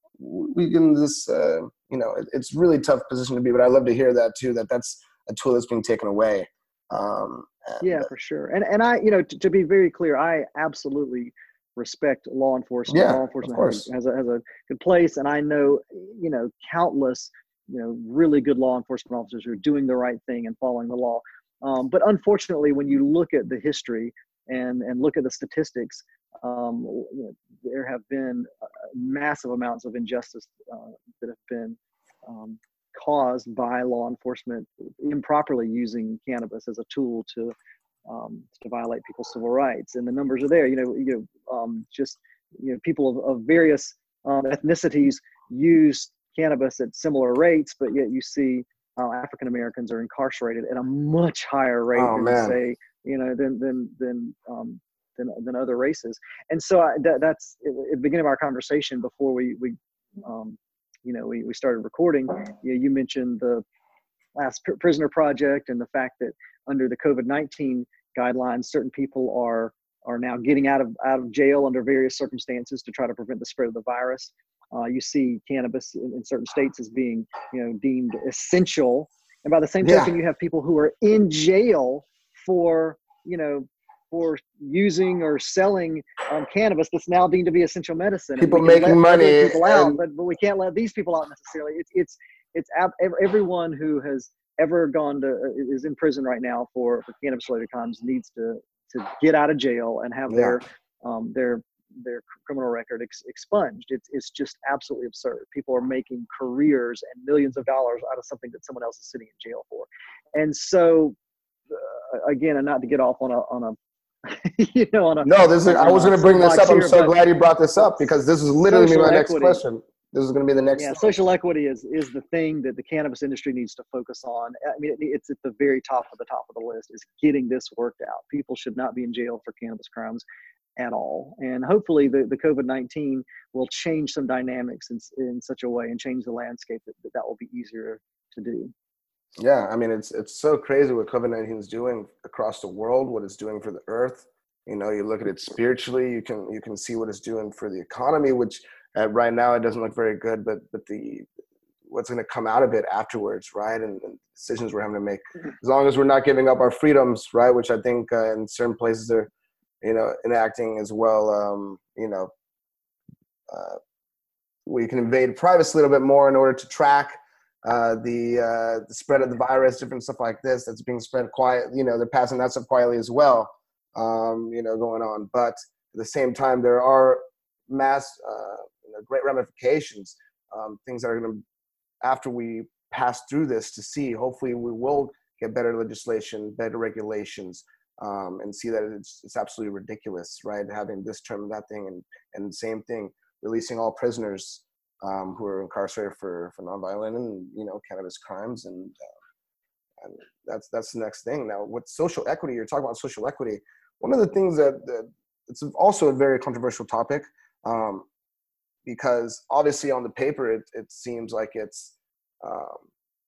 we can this, uh, you know, it, it's really tough position to be, but I love to hear that too, that that's a tool that's being taken away. Um, and, Yeah, for sure. And, and I, you know, to, to be very clear, I absolutely respect law enforcement. yeah, Law of enforcement has course. a, has a, has a good place. And I know, you know, countless, you know, really good law enforcement officers who are doing the right thing and following the law. Um, but unfortunately, when you look at the history and, and look at the statistics, um, you know, there have been uh, massive amounts of injustice uh, that have been um, caused by law enforcement improperly using cannabis as a tool to um, to violate people's civil rights. And the numbers are there. You know, you know, um, just you know, people of, of various um, ethnicities use cannabis at similar rates, but yet you see uh, African Americans are incarcerated at a much higher rate Oh, than, man. say, you know, than than than um, than, than other races. And so I, that, that's at the beginning of our conversation before we, we um, you know, we, we started recording. You, know, you mentioned the Last Prisoner Project and the fact that under the COVID nineteen guidelines, certain people are are now getting out of out of jail under various circumstances to try to prevent the spread of the virus. Uh, you see cannabis in, in certain states as being, you know, deemed essential, and by the same Yeah. token, you have people who are in jail for, you know, for using or selling um, cannabis that's now deemed to be essential medicine. People and we can making let money other people out, and but but we can't let these people out necessarily. It's it's it's ab- everyone who has ever gone to is in prison right now for, for cannabis related crimes needs to to get out of jail and have yeah. their um, their their criminal record ex- expunged. It's it's just absolutely absurd. People are making careers and millions of dollars out of something that someone else is sitting in jail for. And so uh, again, and not to get off on a on a you know on a no, this is, on I was a going to bring this up. I'm here, so but, glad you brought this up because this is literally social my next equity. question. This is going to be the next. Yeah, thing. social equity is is the thing that the cannabis industry needs to focus on. I mean, it, it's at the very top of the top of the list is getting this worked out. People should not be in jail for cannabis crimes at all. And hopefully the, the COVID nineteen will change some dynamics in, in such a way and change the landscape that, that that will be easier to do. Yeah, I mean, it's it's so crazy what COVID nineteen is doing across the world, what it's doing for the earth. You know, you look at it spiritually, you can you can see what it's doing for the economy, which uh, right now it doesn't look very good, but but the what's going to come out of it afterwards, right? And, and decisions we're having to make, as long as we're not giving up our freedoms, right? Which I think uh, in certain places are, you know, enacting as well. Um, you know, uh, we can invade privacy a little bit more in order to track uh, the uh, the spread of the virus, different stuff like this that's being spread quiet. You know, they're passing that stuff quietly as well. Um, you know, going on, but at the same time, there are mass, uh, you know, great ramifications, um, things that are going to, after we pass through this, to see. Hopefully, we will get better legislation, better regulations, um, and see that it's it's absolutely ridiculous, right? Having this term and that thing, and and the same thing, releasing all prisoners um, who are incarcerated for for nonviolent and you know cannabis crimes, and uh, and that's that's the next thing. Now, with social equity, you're talking about social equity. One of the things that, that it's also a very controversial topic, um, because obviously on the paper it it seems like it's, um,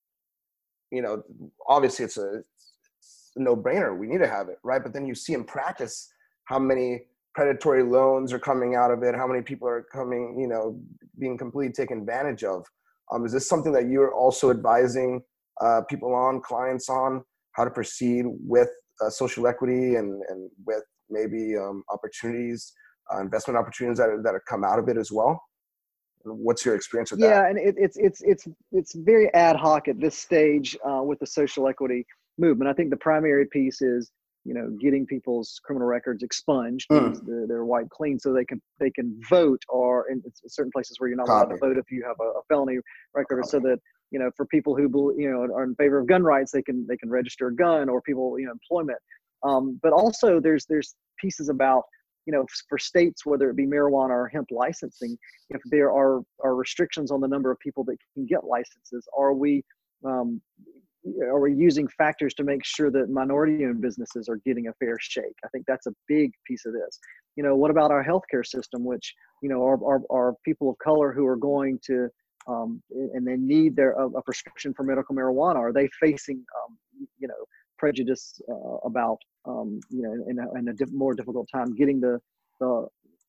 you know, obviously it's a, it's a no-brainer. We need to have it, right? But then you see in practice how many predatory loans are coming out of it, how many people are coming, you know, being completely taken advantage of. Um, is this something that you're also advising uh, people on, clients on, how to proceed with uh, social equity and, and with maybe um, opportunities, uh, investment opportunities that are, that have come out of it as well? What's your experience with yeah, that? Yeah, and it, it's it's it's it's very ad hoc at this stage uh, with the social equity movement. I think the primary piece is, you know, getting people's criminal records expunged, means Mm. they're, they're wiped clean, so they can they can vote, or in certain places where you're not allowed Copy. to vote if you have a, a felony record, or so that, you know, for people who you know are in favor of gun rights, they can they can register a gun, or people, you know, employment. Um, but also there's there's pieces about, you know, for states, whether it be marijuana or hemp licensing, if there are are restrictions on the number of people that can get licenses, are we um, are we using factors to make sure that minority-owned businesses are getting a fair shake? I think that's a big piece of this. You know, what about our healthcare system, which, you know, are, are, are people of color who are going to, um, and they need their a, a prescription for medical marijuana? Are they facing, um, you know, prejudice uh, about, um, you know, in a, in a diff- more difficult time getting the, the,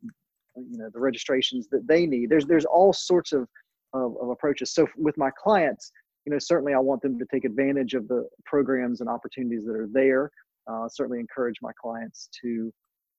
you know, the registrations that they need? There's there's all sorts of, of, of approaches. So with my clients, you know, certainly I want them to take advantage of the programs and opportunities that are there. Uh, certainly encourage my clients to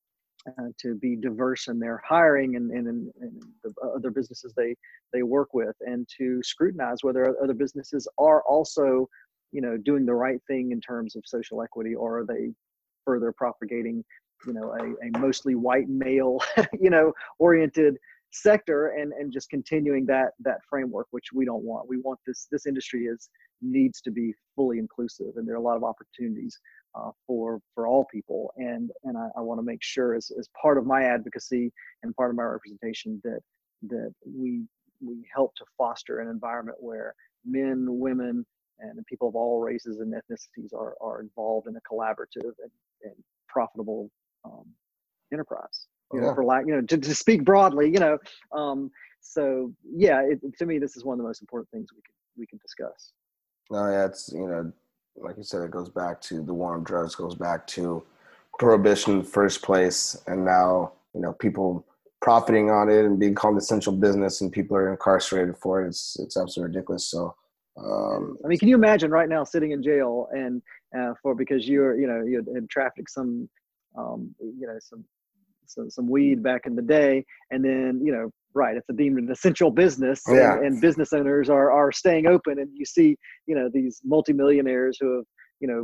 uh, to be diverse in their hiring and, and, and, and the other businesses they they work with, and to scrutinize whether other businesses are also, you know, doing the right thing in terms of social equity, or are they further propagating, you know, a, a mostly white male, you know, oriented sector, and and just continuing that that framework, which we don't want. We want this this industry is needs to be fully inclusive, and there are a lot of opportunities uh, for for all people, and and I, I want to make sure, as, as part of my advocacy and part of my representation, that that we we help to foster an environment where men, women, and people of all races and ethnicities are are involved in a collaborative and, and profitable um, enterprise, you know, Yeah. for lack, you know, to, to speak broadly, you know. Um, so yeah, it, to me, this is one of the most important things we can we can discuss. No, yeah, it's, you know, like you said, it goes back to the war on drugs, goes back to prohibition in the first place, and now, you know, people profiting on it and being called essential business, and people are incarcerated for it. It's it's absolutely ridiculous. So, um, I mean, can you imagine right now sitting in jail and uh, for because you're, you know, you had, had trafficked some, um, you know, some, some some weed back in the day, and then, you know, right, it's a deemed an essential business, and yeah, and business owners are are staying open, and you see, you know, these multimillionaires who have, you know,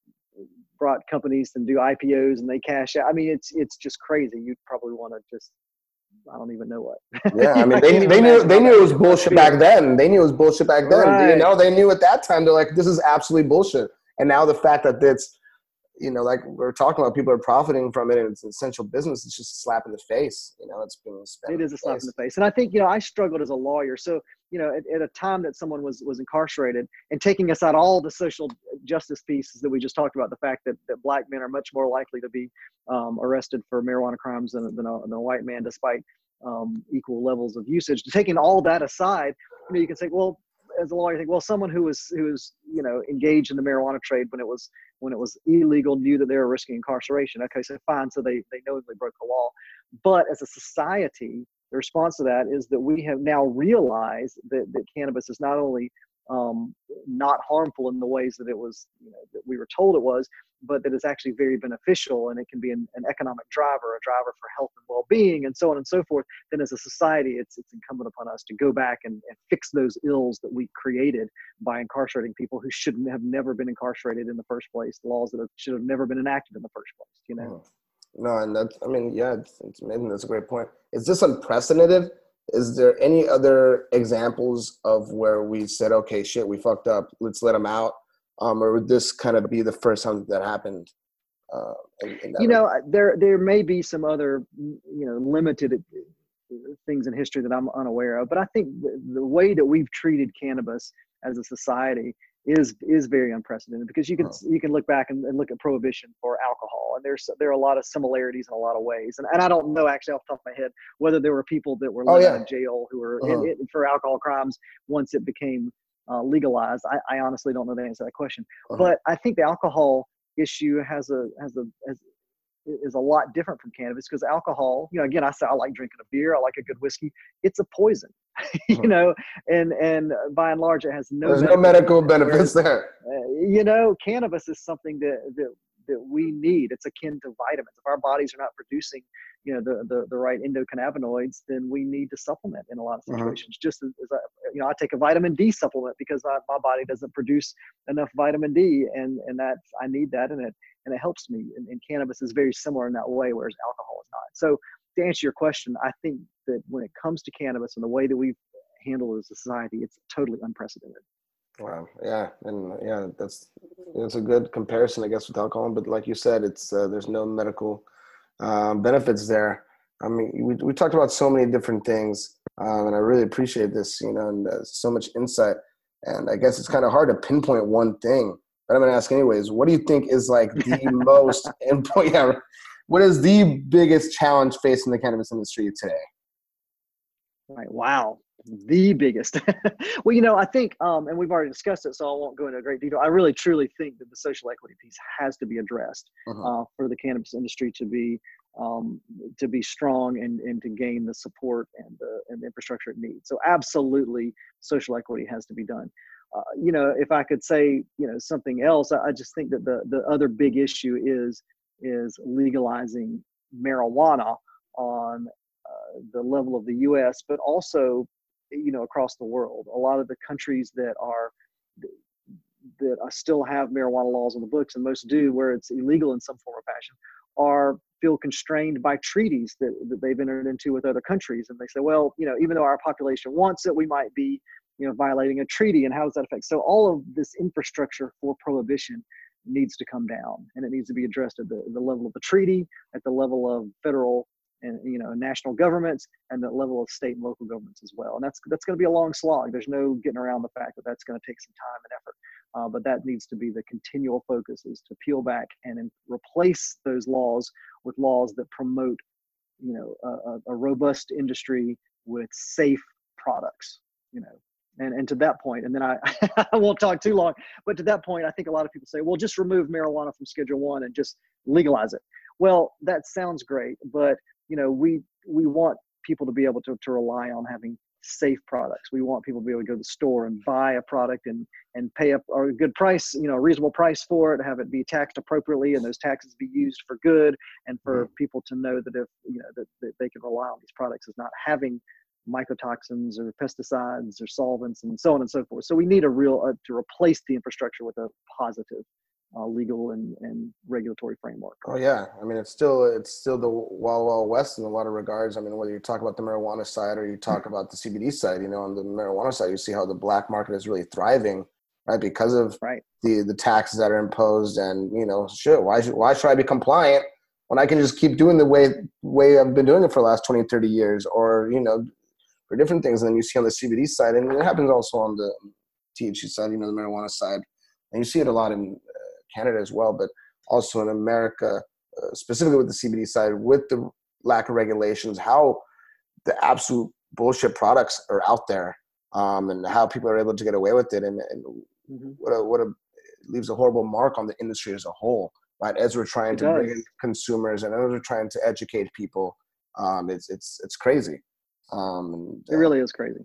brought companies and do I P Os and they cash out. I mean, it's it's just crazy. You'd probably want to just, I don't even know what. yeah. I mean, I they can't even they knew imagine they how knew that it was must bullshit feel. back then. They knew it was bullshit back then. You Right. know, they knew at that time. They're like, this is absolutely bullshit. And now the fact that it's, you know, like we're talking about, people are profiting from it and it's an essential business. It's just a slap in the face. You know, it's been spent It in is a the slap in face. the face. And I think, you know, I struggled as a lawyer. So, you know, at, at a time that someone was was incarcerated, and taking aside all the social justice pieces that we just talked about, the fact that, that black men are much more likely to be um, arrested for marijuana crimes than, than, a, than a white man, despite um, equal levels of usage. Taking all that aside, you know, you can say, well, as a lawyer, you think, well, someone who was who was you know engaged in the marijuana trade when it was when it was illegal knew that they were risking incarceration. Okay, so fine, so they they knowingly broke the law. But as a society, the response to that is that we have now realized that, that cannabis is not only um, not harmful in the ways that it was, you know, that we were told it was, but that it's actually very beneficial, and it can be an, an economic driver, a driver for health and well-being, and so on and so forth. Then as a society, it's it's incumbent upon us to go back and, and fix those ills that we created by incarcerating people who shouldn't have never been incarcerated in the first place, laws that have, should have never been enacted in the first place, you know? Mhm. No, and that's, I mean, yeah, it's, it's amazing. That's a great point. Is this unprecedented? Is there any other examples of where we said, okay, shit, we fucked up, let's let them out? Um, or would this kind of be the first time that happened uh, in, in that You regard? know, there there may be some other, you know, limited uh, things in history that I'm unaware of, but I think the, the way that we've treated cannabis as a society is is very unprecedented, because you can Uh-huh. you can look back and, and look at prohibition for alcohol, and there's there are a lot of similarities in a lot of ways, and, and I don't know actually off the top of my head whether there were people that were Oh, let out yeah. of jail who were in, Uh-huh. in, for alcohol crimes once it became uh, legalized. I, I honestly don't know the answer to that question, Uh-huh. but I think the alcohol issue has a has a has is a lot different from cannabis, because alcohol, you know, again, I say I like drinking a beer, I like a good whiskey. It's a poison, you Uh-huh. know, and and by and large, it has no There's no medical medical benefit. benefits Whereas, there. uh, you know, cannabis is something that that that we need. It's akin to vitamins. If our bodies are not producing, you know, the the, the right endocannabinoids, then we need to supplement in a lot of Uh-huh. situations. Just as, as I, you know, I take a vitamin D supplement because I, my body doesn't produce enough vitamin D, and and that I need that, and it and it helps me. And, and cannabis is very similar in that way, whereas alcohol is not. So to answer your question, I think that when it comes to cannabis and the way that we've handled it as a society, it's totally unprecedented. Wow. Yeah. And yeah, that's, it's a good comparison, I guess, with alcohol. But like you said, it's, uh, there's no medical um, benefits there. I mean, we, we talked about so many different things, um, and I really appreciate this, you know, and uh, so much insight. And I guess it's kind of hard to pinpoint one thing, but I'm going to ask anyways. What do you think is like the most important? Yeah, what is the biggest challenge facing the cannabis industry today? Right. Wow. The biggest. Well, you know, I think, um, and we've already discussed it, so I won't go into great detail. I really truly think that the social equity piece has to be addressed Uh-huh. uh, for the cannabis industry to be um, to be strong, and, and to gain the support and the and the infrastructure it needs. So absolutely, social equity has to be done. Uh, you know, if I could say, you know, something else, I, I just think that the the other big issue is is legalizing marijuana on uh, the level of the U S, but also, you know, across the world. A lot of the countries that are that uh, still have marijuana laws on the books, and most do, where it's illegal in some form or fashion, are feel constrained by treaties that, that they've entered into with other countries. And they say, well, you know, even though our population wants it, we might be, you know, violating a treaty. And how does that affect? So all of this infrastructure for prohibition needs to come down, and it needs to be addressed at the, the level of the treaty, at the level of federal and, you know, national governments, and the level of state and local governments as well. And that's that's going to be a long slog. There's no getting around the fact that that's going to take some time and effort. Uh, but that needs to be the continual focus, is to peel back and replace those laws with laws that promote, you know, a, a robust industry with safe products, you know. And, and to that point, and then I, I won't talk too long, but to that point, I think a lot of people say, well, just remove marijuana from Schedule One and just legalize it. Well, that sounds great, but you know, we we want people to be able to, to rely on having safe products. We want people to be able to go to the store and buy a product and and pay a, a good price, you know, a reasonable price for it, have it be taxed appropriately, and those taxes be used for good, and for mm-hmm. people to know that if you know that, that they can rely on these products as not having mycotoxins or pesticides or solvents and so on and so forth. So we need a real uh, to replace the infrastructure with a positive uh, legal and, and regulatory framework. Oh yeah, I mean it's still it's still the wild wild west in a lot of regards. I mean, whether you talk about the marijuana side or you talk about the C B D side, you know, on the marijuana side, you see how the black market is really thriving, right? Because of right. the the taxes that are imposed, and you know, sure, why should why should I be compliant when I can just keep doing the way way I've been doing it for the last twenty, thirty years, or you know, for different things. And then you see on the C B D side, and it happens also on the T H C side, you know, the marijuana side, and you see it a lot in uh, Canada as well, but also in America, uh, specifically with the C B D side, with the lack of regulations, how the absolute bullshit products are out there, um, and how people are able to get away with it, and, and mm-hmm. what a, what a it leaves a horrible mark on the industry as a whole, right? As we're trying it to does. bring in consumers and as we're trying to educate people, um, it's it's it's crazy. Um, and, it really uh, is crazy.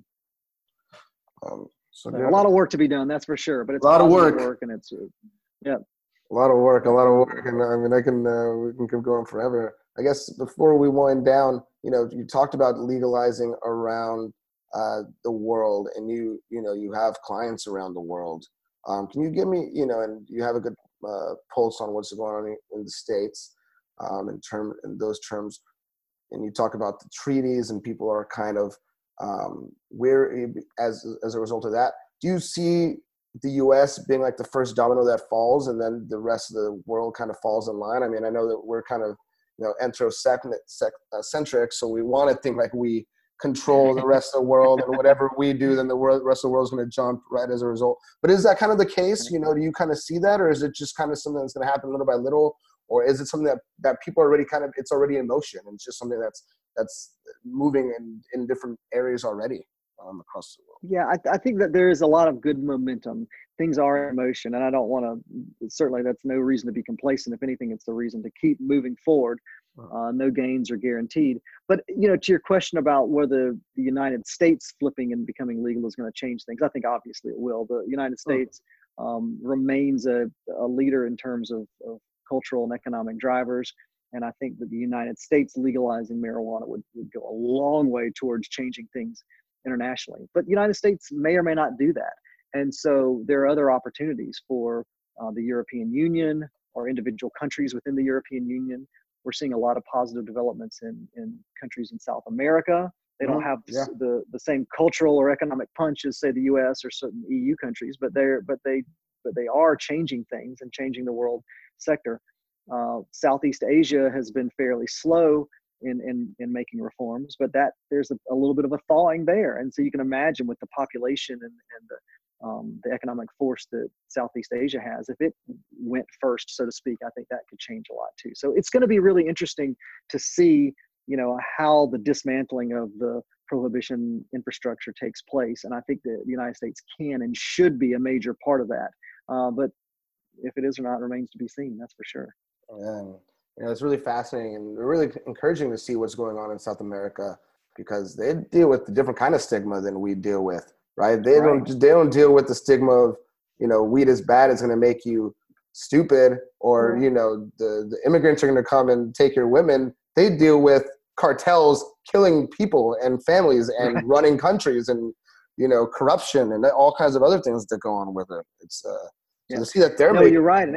Um, so a lot of work to be done, that's for sure. But it's a lot of work. work, and it's yeah, a lot of work, a lot of work, and I mean, I can uh, we can keep going forever. I guess before we wind down, you know, you talked about legalizing around uh, the world, and you you know you have clients around the world. Um, can you give me, you know, and you have a good uh, pulse on what's going on in, in the States um, in term in those terms. And you talk about the treaties, and people are kind of um, where, as as a result of that, do you see the U S being like the first domino that falls, and then the rest of the world kind of falls in line? I mean, I know that we're kind of, you know, anthrocentric, so we want to think like we control the rest of the world, and whatever we do, then the world, rest of the world is going to jump right as a result. But is that kind of the case? You know, do you kind of see that, or is it just kind of something that's going to happen little by little? Or is it something that, that people are already kind of, it's already in motion, and it's just something that's that's moving in, in different areas already um, across the world? Yeah, I, I think that there is a lot of good momentum. Things are in motion, and I don't want to, certainly that's no reason to be complacent. If anything, it's the reason to keep moving forward. Uh, no gains are guaranteed. But, you know, to your question about whether the United States flipping and becoming legal is going to change things, I think obviously it will. The United States um, remains a, a leader in terms of, of cultural and economic drivers. And I think that the United States legalizing marijuana would, would go a long way towards changing things internationally. But the United States may or may not do that. And so there are other opportunities for uh, the European Union or individual countries within the European Union. We're seeing a lot of positive developments in, in countries in South America. They don't have yeah. the, the same cultural or economic punch as, say, the U S or certain E U countries, but they're but they but they are changing things and changing the world sector. Uh, Southeast Asia has been fairly slow in in, in making reforms, but that there's a, a little bit of a thawing there, and so you can imagine with the population and, and the um, the economic force that Southeast Asia has, if it went first, so to speak, I think that could change a lot too. So it's going to be really interesting to see, you know, how the dismantling of the prohibition infrastructure takes place. And I think that the United States can and should be a major part of that. Uh, but if it is or not remains to be seen, that's for sure. And you know, it's really fascinating and really encouraging to see what's going on in South America, because they deal with a different kind of stigma than we deal with. Right? They Right. don't they don't deal with the stigma of, you know, weed is bad, it's going to make you stupid, or, you know, the, the immigrants are going to come and take your women. They deal with cartels killing people and families and Right. running countries, and, you know, corruption and all kinds of other things that go on with it. It's uh, yeah. so to see that they're no, making. You're right.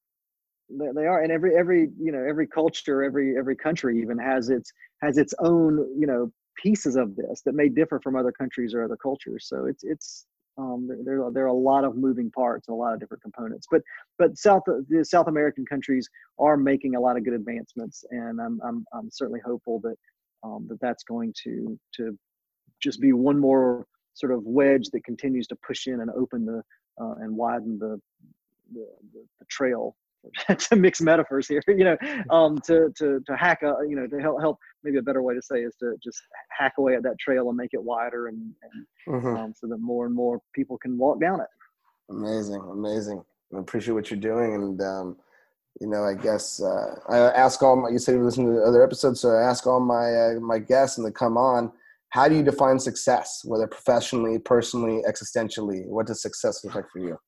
And they are, and every every you know every culture, every every country even has its has its own you know. pieces of this that may differ from other countries or other cultures. So it's it's um, there there are a lot of moving parts and a lot of different components. But but South the South American countries are making a lot of good advancements, and I'm I'm I'm certainly hopeful that um, that that's going to to just be one more sort of wedge that continues to push in and open the uh, and widen the the, the the trail to mix metaphors here, you know, um, to, to, to hack, a, you know, to help, help, maybe a better way to say is to just hack away at that trail and make it wider and, and mm-hmm. um, so that more and more people can walk down it. Amazing. Amazing. I appreciate what you're doing. And, um, you know, I guess uh, I ask all my, you said you listen to other episodes, so I ask all my, uh, my guests and they come on, how do you define success, whether professionally, personally, existentially? What does success look like for you?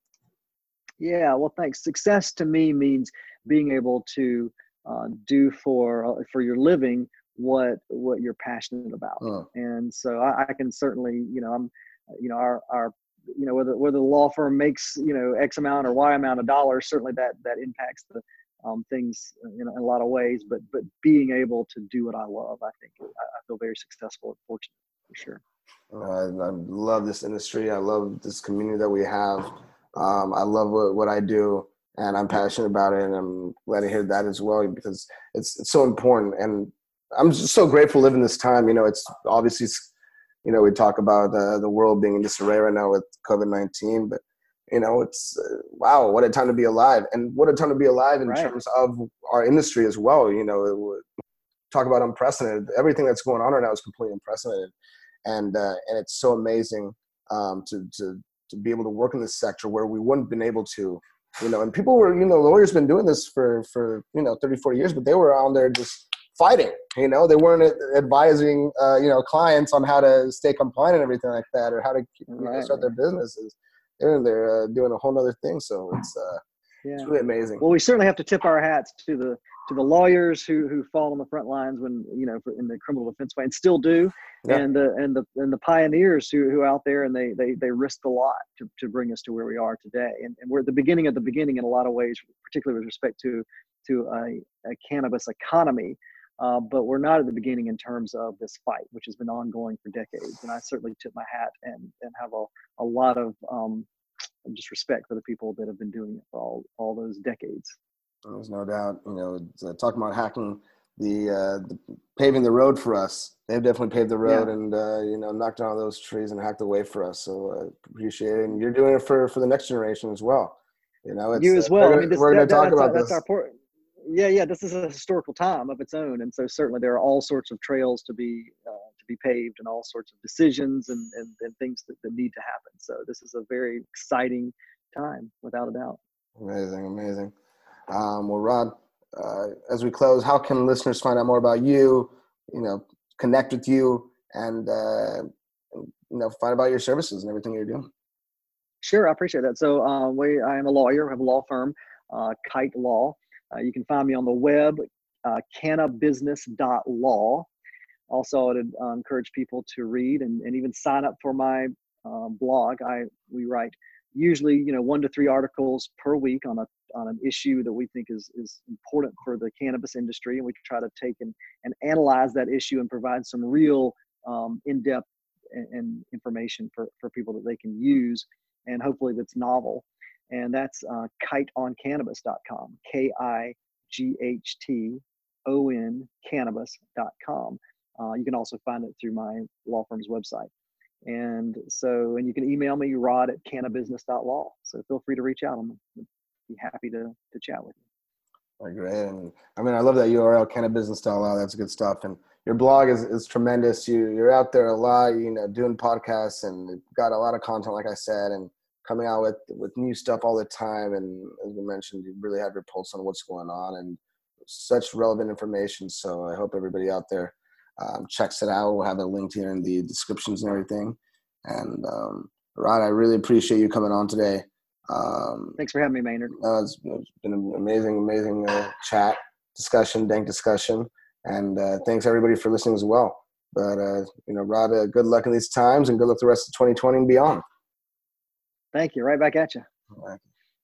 Yeah, well, thanks. Success to me means being able to uh, do for uh, for your living what what you're passionate about. Oh. And so I, I can certainly, you know, I'm, you know, our our, you know, whether whether the law firm makes, you know, X amount or Y amount of dollars, certainly that that impacts the um, things in, in a lot of ways. But but being able to do what I love, I think I, I feel very successful and fortunate for sure. Uh, I love this industry. I love this community that we have. Um, I love what, what I do, and I'm passionate about it, and I'm glad to hear that as well, because it's it's so important. And I'm just so grateful living this time. You know, it's obviously, you know, we talk about uh, the world being in disarray right now with COVID nineteen, but, you know, it's, uh, wow, what a time to be alive. And what a time to be alive in right. terms of our industry as well. You know, talk about unprecedented. Everything that's going on right now is completely unprecedented. And uh, and it's so amazing um, to to to be able to work in this sector where we wouldn't have been able to, you know, and people were, you know, lawyers been doing this for, for, you know, thirty, forty years, but they were on there just fighting, you know, they weren't advising, uh, you know, clients on how to stay compliant and everything like that, or how to keep, right. you know, start their businesses. They're in there uh, doing a whole nother thing. So it's, uh, yeah. it's really amazing. Well, we certainly have to tip our hats to the, to the lawyers who, who fall on the front lines when, you know, for, in the criminal defense way and still do. Yeah. And the, and the, and the pioneers who, who out there and they, they, they risked a lot to, to bring us to where we are today. And, and we're at the beginning of the beginning in a lot of ways, particularly with respect to, to a, a cannabis economy. Uh, but we're not at the beginning in terms of this fight, which has been ongoing for decades. And I certainly tip my hat and, and have a, a lot of um, just respect for the people that have been doing it for all, all those decades. There's no doubt, you know, uh, talking about hacking the, uh, the paving the road for us. They've definitely paved the road yeah. and, uh, you know, knocked down those trees and hacked the way for us. So I uh, appreciate it. And you're doing it for, for the next generation as well. You know, it's, you as well. Uh, I mean, this, we're going to talk that's about our, this. That's our port. Yeah, yeah. This is a historical time of its own. And so certainly there are all sorts of trails to be, uh, to be paved and all sorts of decisions and, and, and things that, that need to happen. So this is a very exciting time, without a doubt. Amazing, amazing. Um, well, Rod, uh, as we close, how can listeners find out more about you, you know, connect with you and, uh, you know, find about your services and everything you're doing? Sure. I appreciate that. So uh, we, I am a lawyer, I have a law firm, uh, Kite Law. Uh, you can find me on the web, uh, canna business dot law. Also, I'd uh, encourage people to read and, and even sign up for my uh, blog. I we write usually, you know, one to three articles per week on a on an issue that we think is is important for the cannabis industry, and we try to take and, and analyze that issue and provide some real um, in-depth and, and information for, for people that they can use, and hopefully that's novel. And that's uh, kite on cannabis dot com, K I G H T O N cannabis dot com. Uh, you can also find it through my law firm's website. And so, and you can email me, rod at canna business dot law. So feel free to reach out. I'm be happy to, to chat with you. Oh, great. And I mean, I love that U R L, canna business dot law. That's good stuff. And your blog is, is tremendous. You, you're out there a lot, you know, doing podcasts and got a lot of content, like I said, and coming out with, with new stuff all the time. And as we mentioned, you really have your pulse on what's going on and such relevant information. So I hope everybody out there um, checks it out. We'll have a link here in the descriptions and everything. And um, Rod, I really appreciate you coming on today. Um, Thanks for having me, Maynard. Uh, it's, it's been an amazing, amazing uh, chat, discussion, dank discussion. And uh, thanks everybody for listening as well. But, uh, you know, Rod, uh, good luck in these times and good luck the rest of twenty twenty and beyond. Thank you. Right back at you. Right.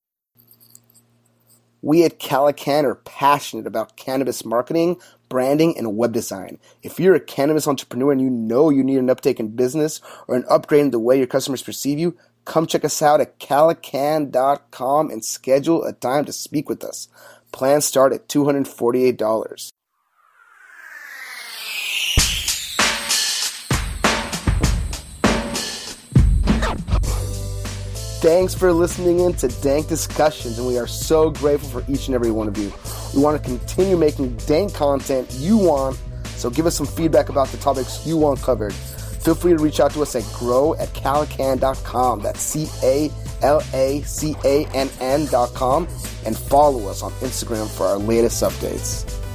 We at Calacan are passionate about cannabis marketing, branding, and web design. If you're a cannabis entrepreneur and you know you need an uptake in business or an upgrade in the way your customers perceive you, come check us out at calacan dot com and schedule a time to speak with us. Plans start at two hundred forty-eight dollars. Thanks for listening in to Dank Discussions, and we are so grateful for each and every one of you. We want to continue making dank content you want, so give us some feedback about the topics you want covered. Feel free to reach out to us at grow at calacan dot com. That's C A L A C A N N dot com. And follow us on Instagram for our latest updates.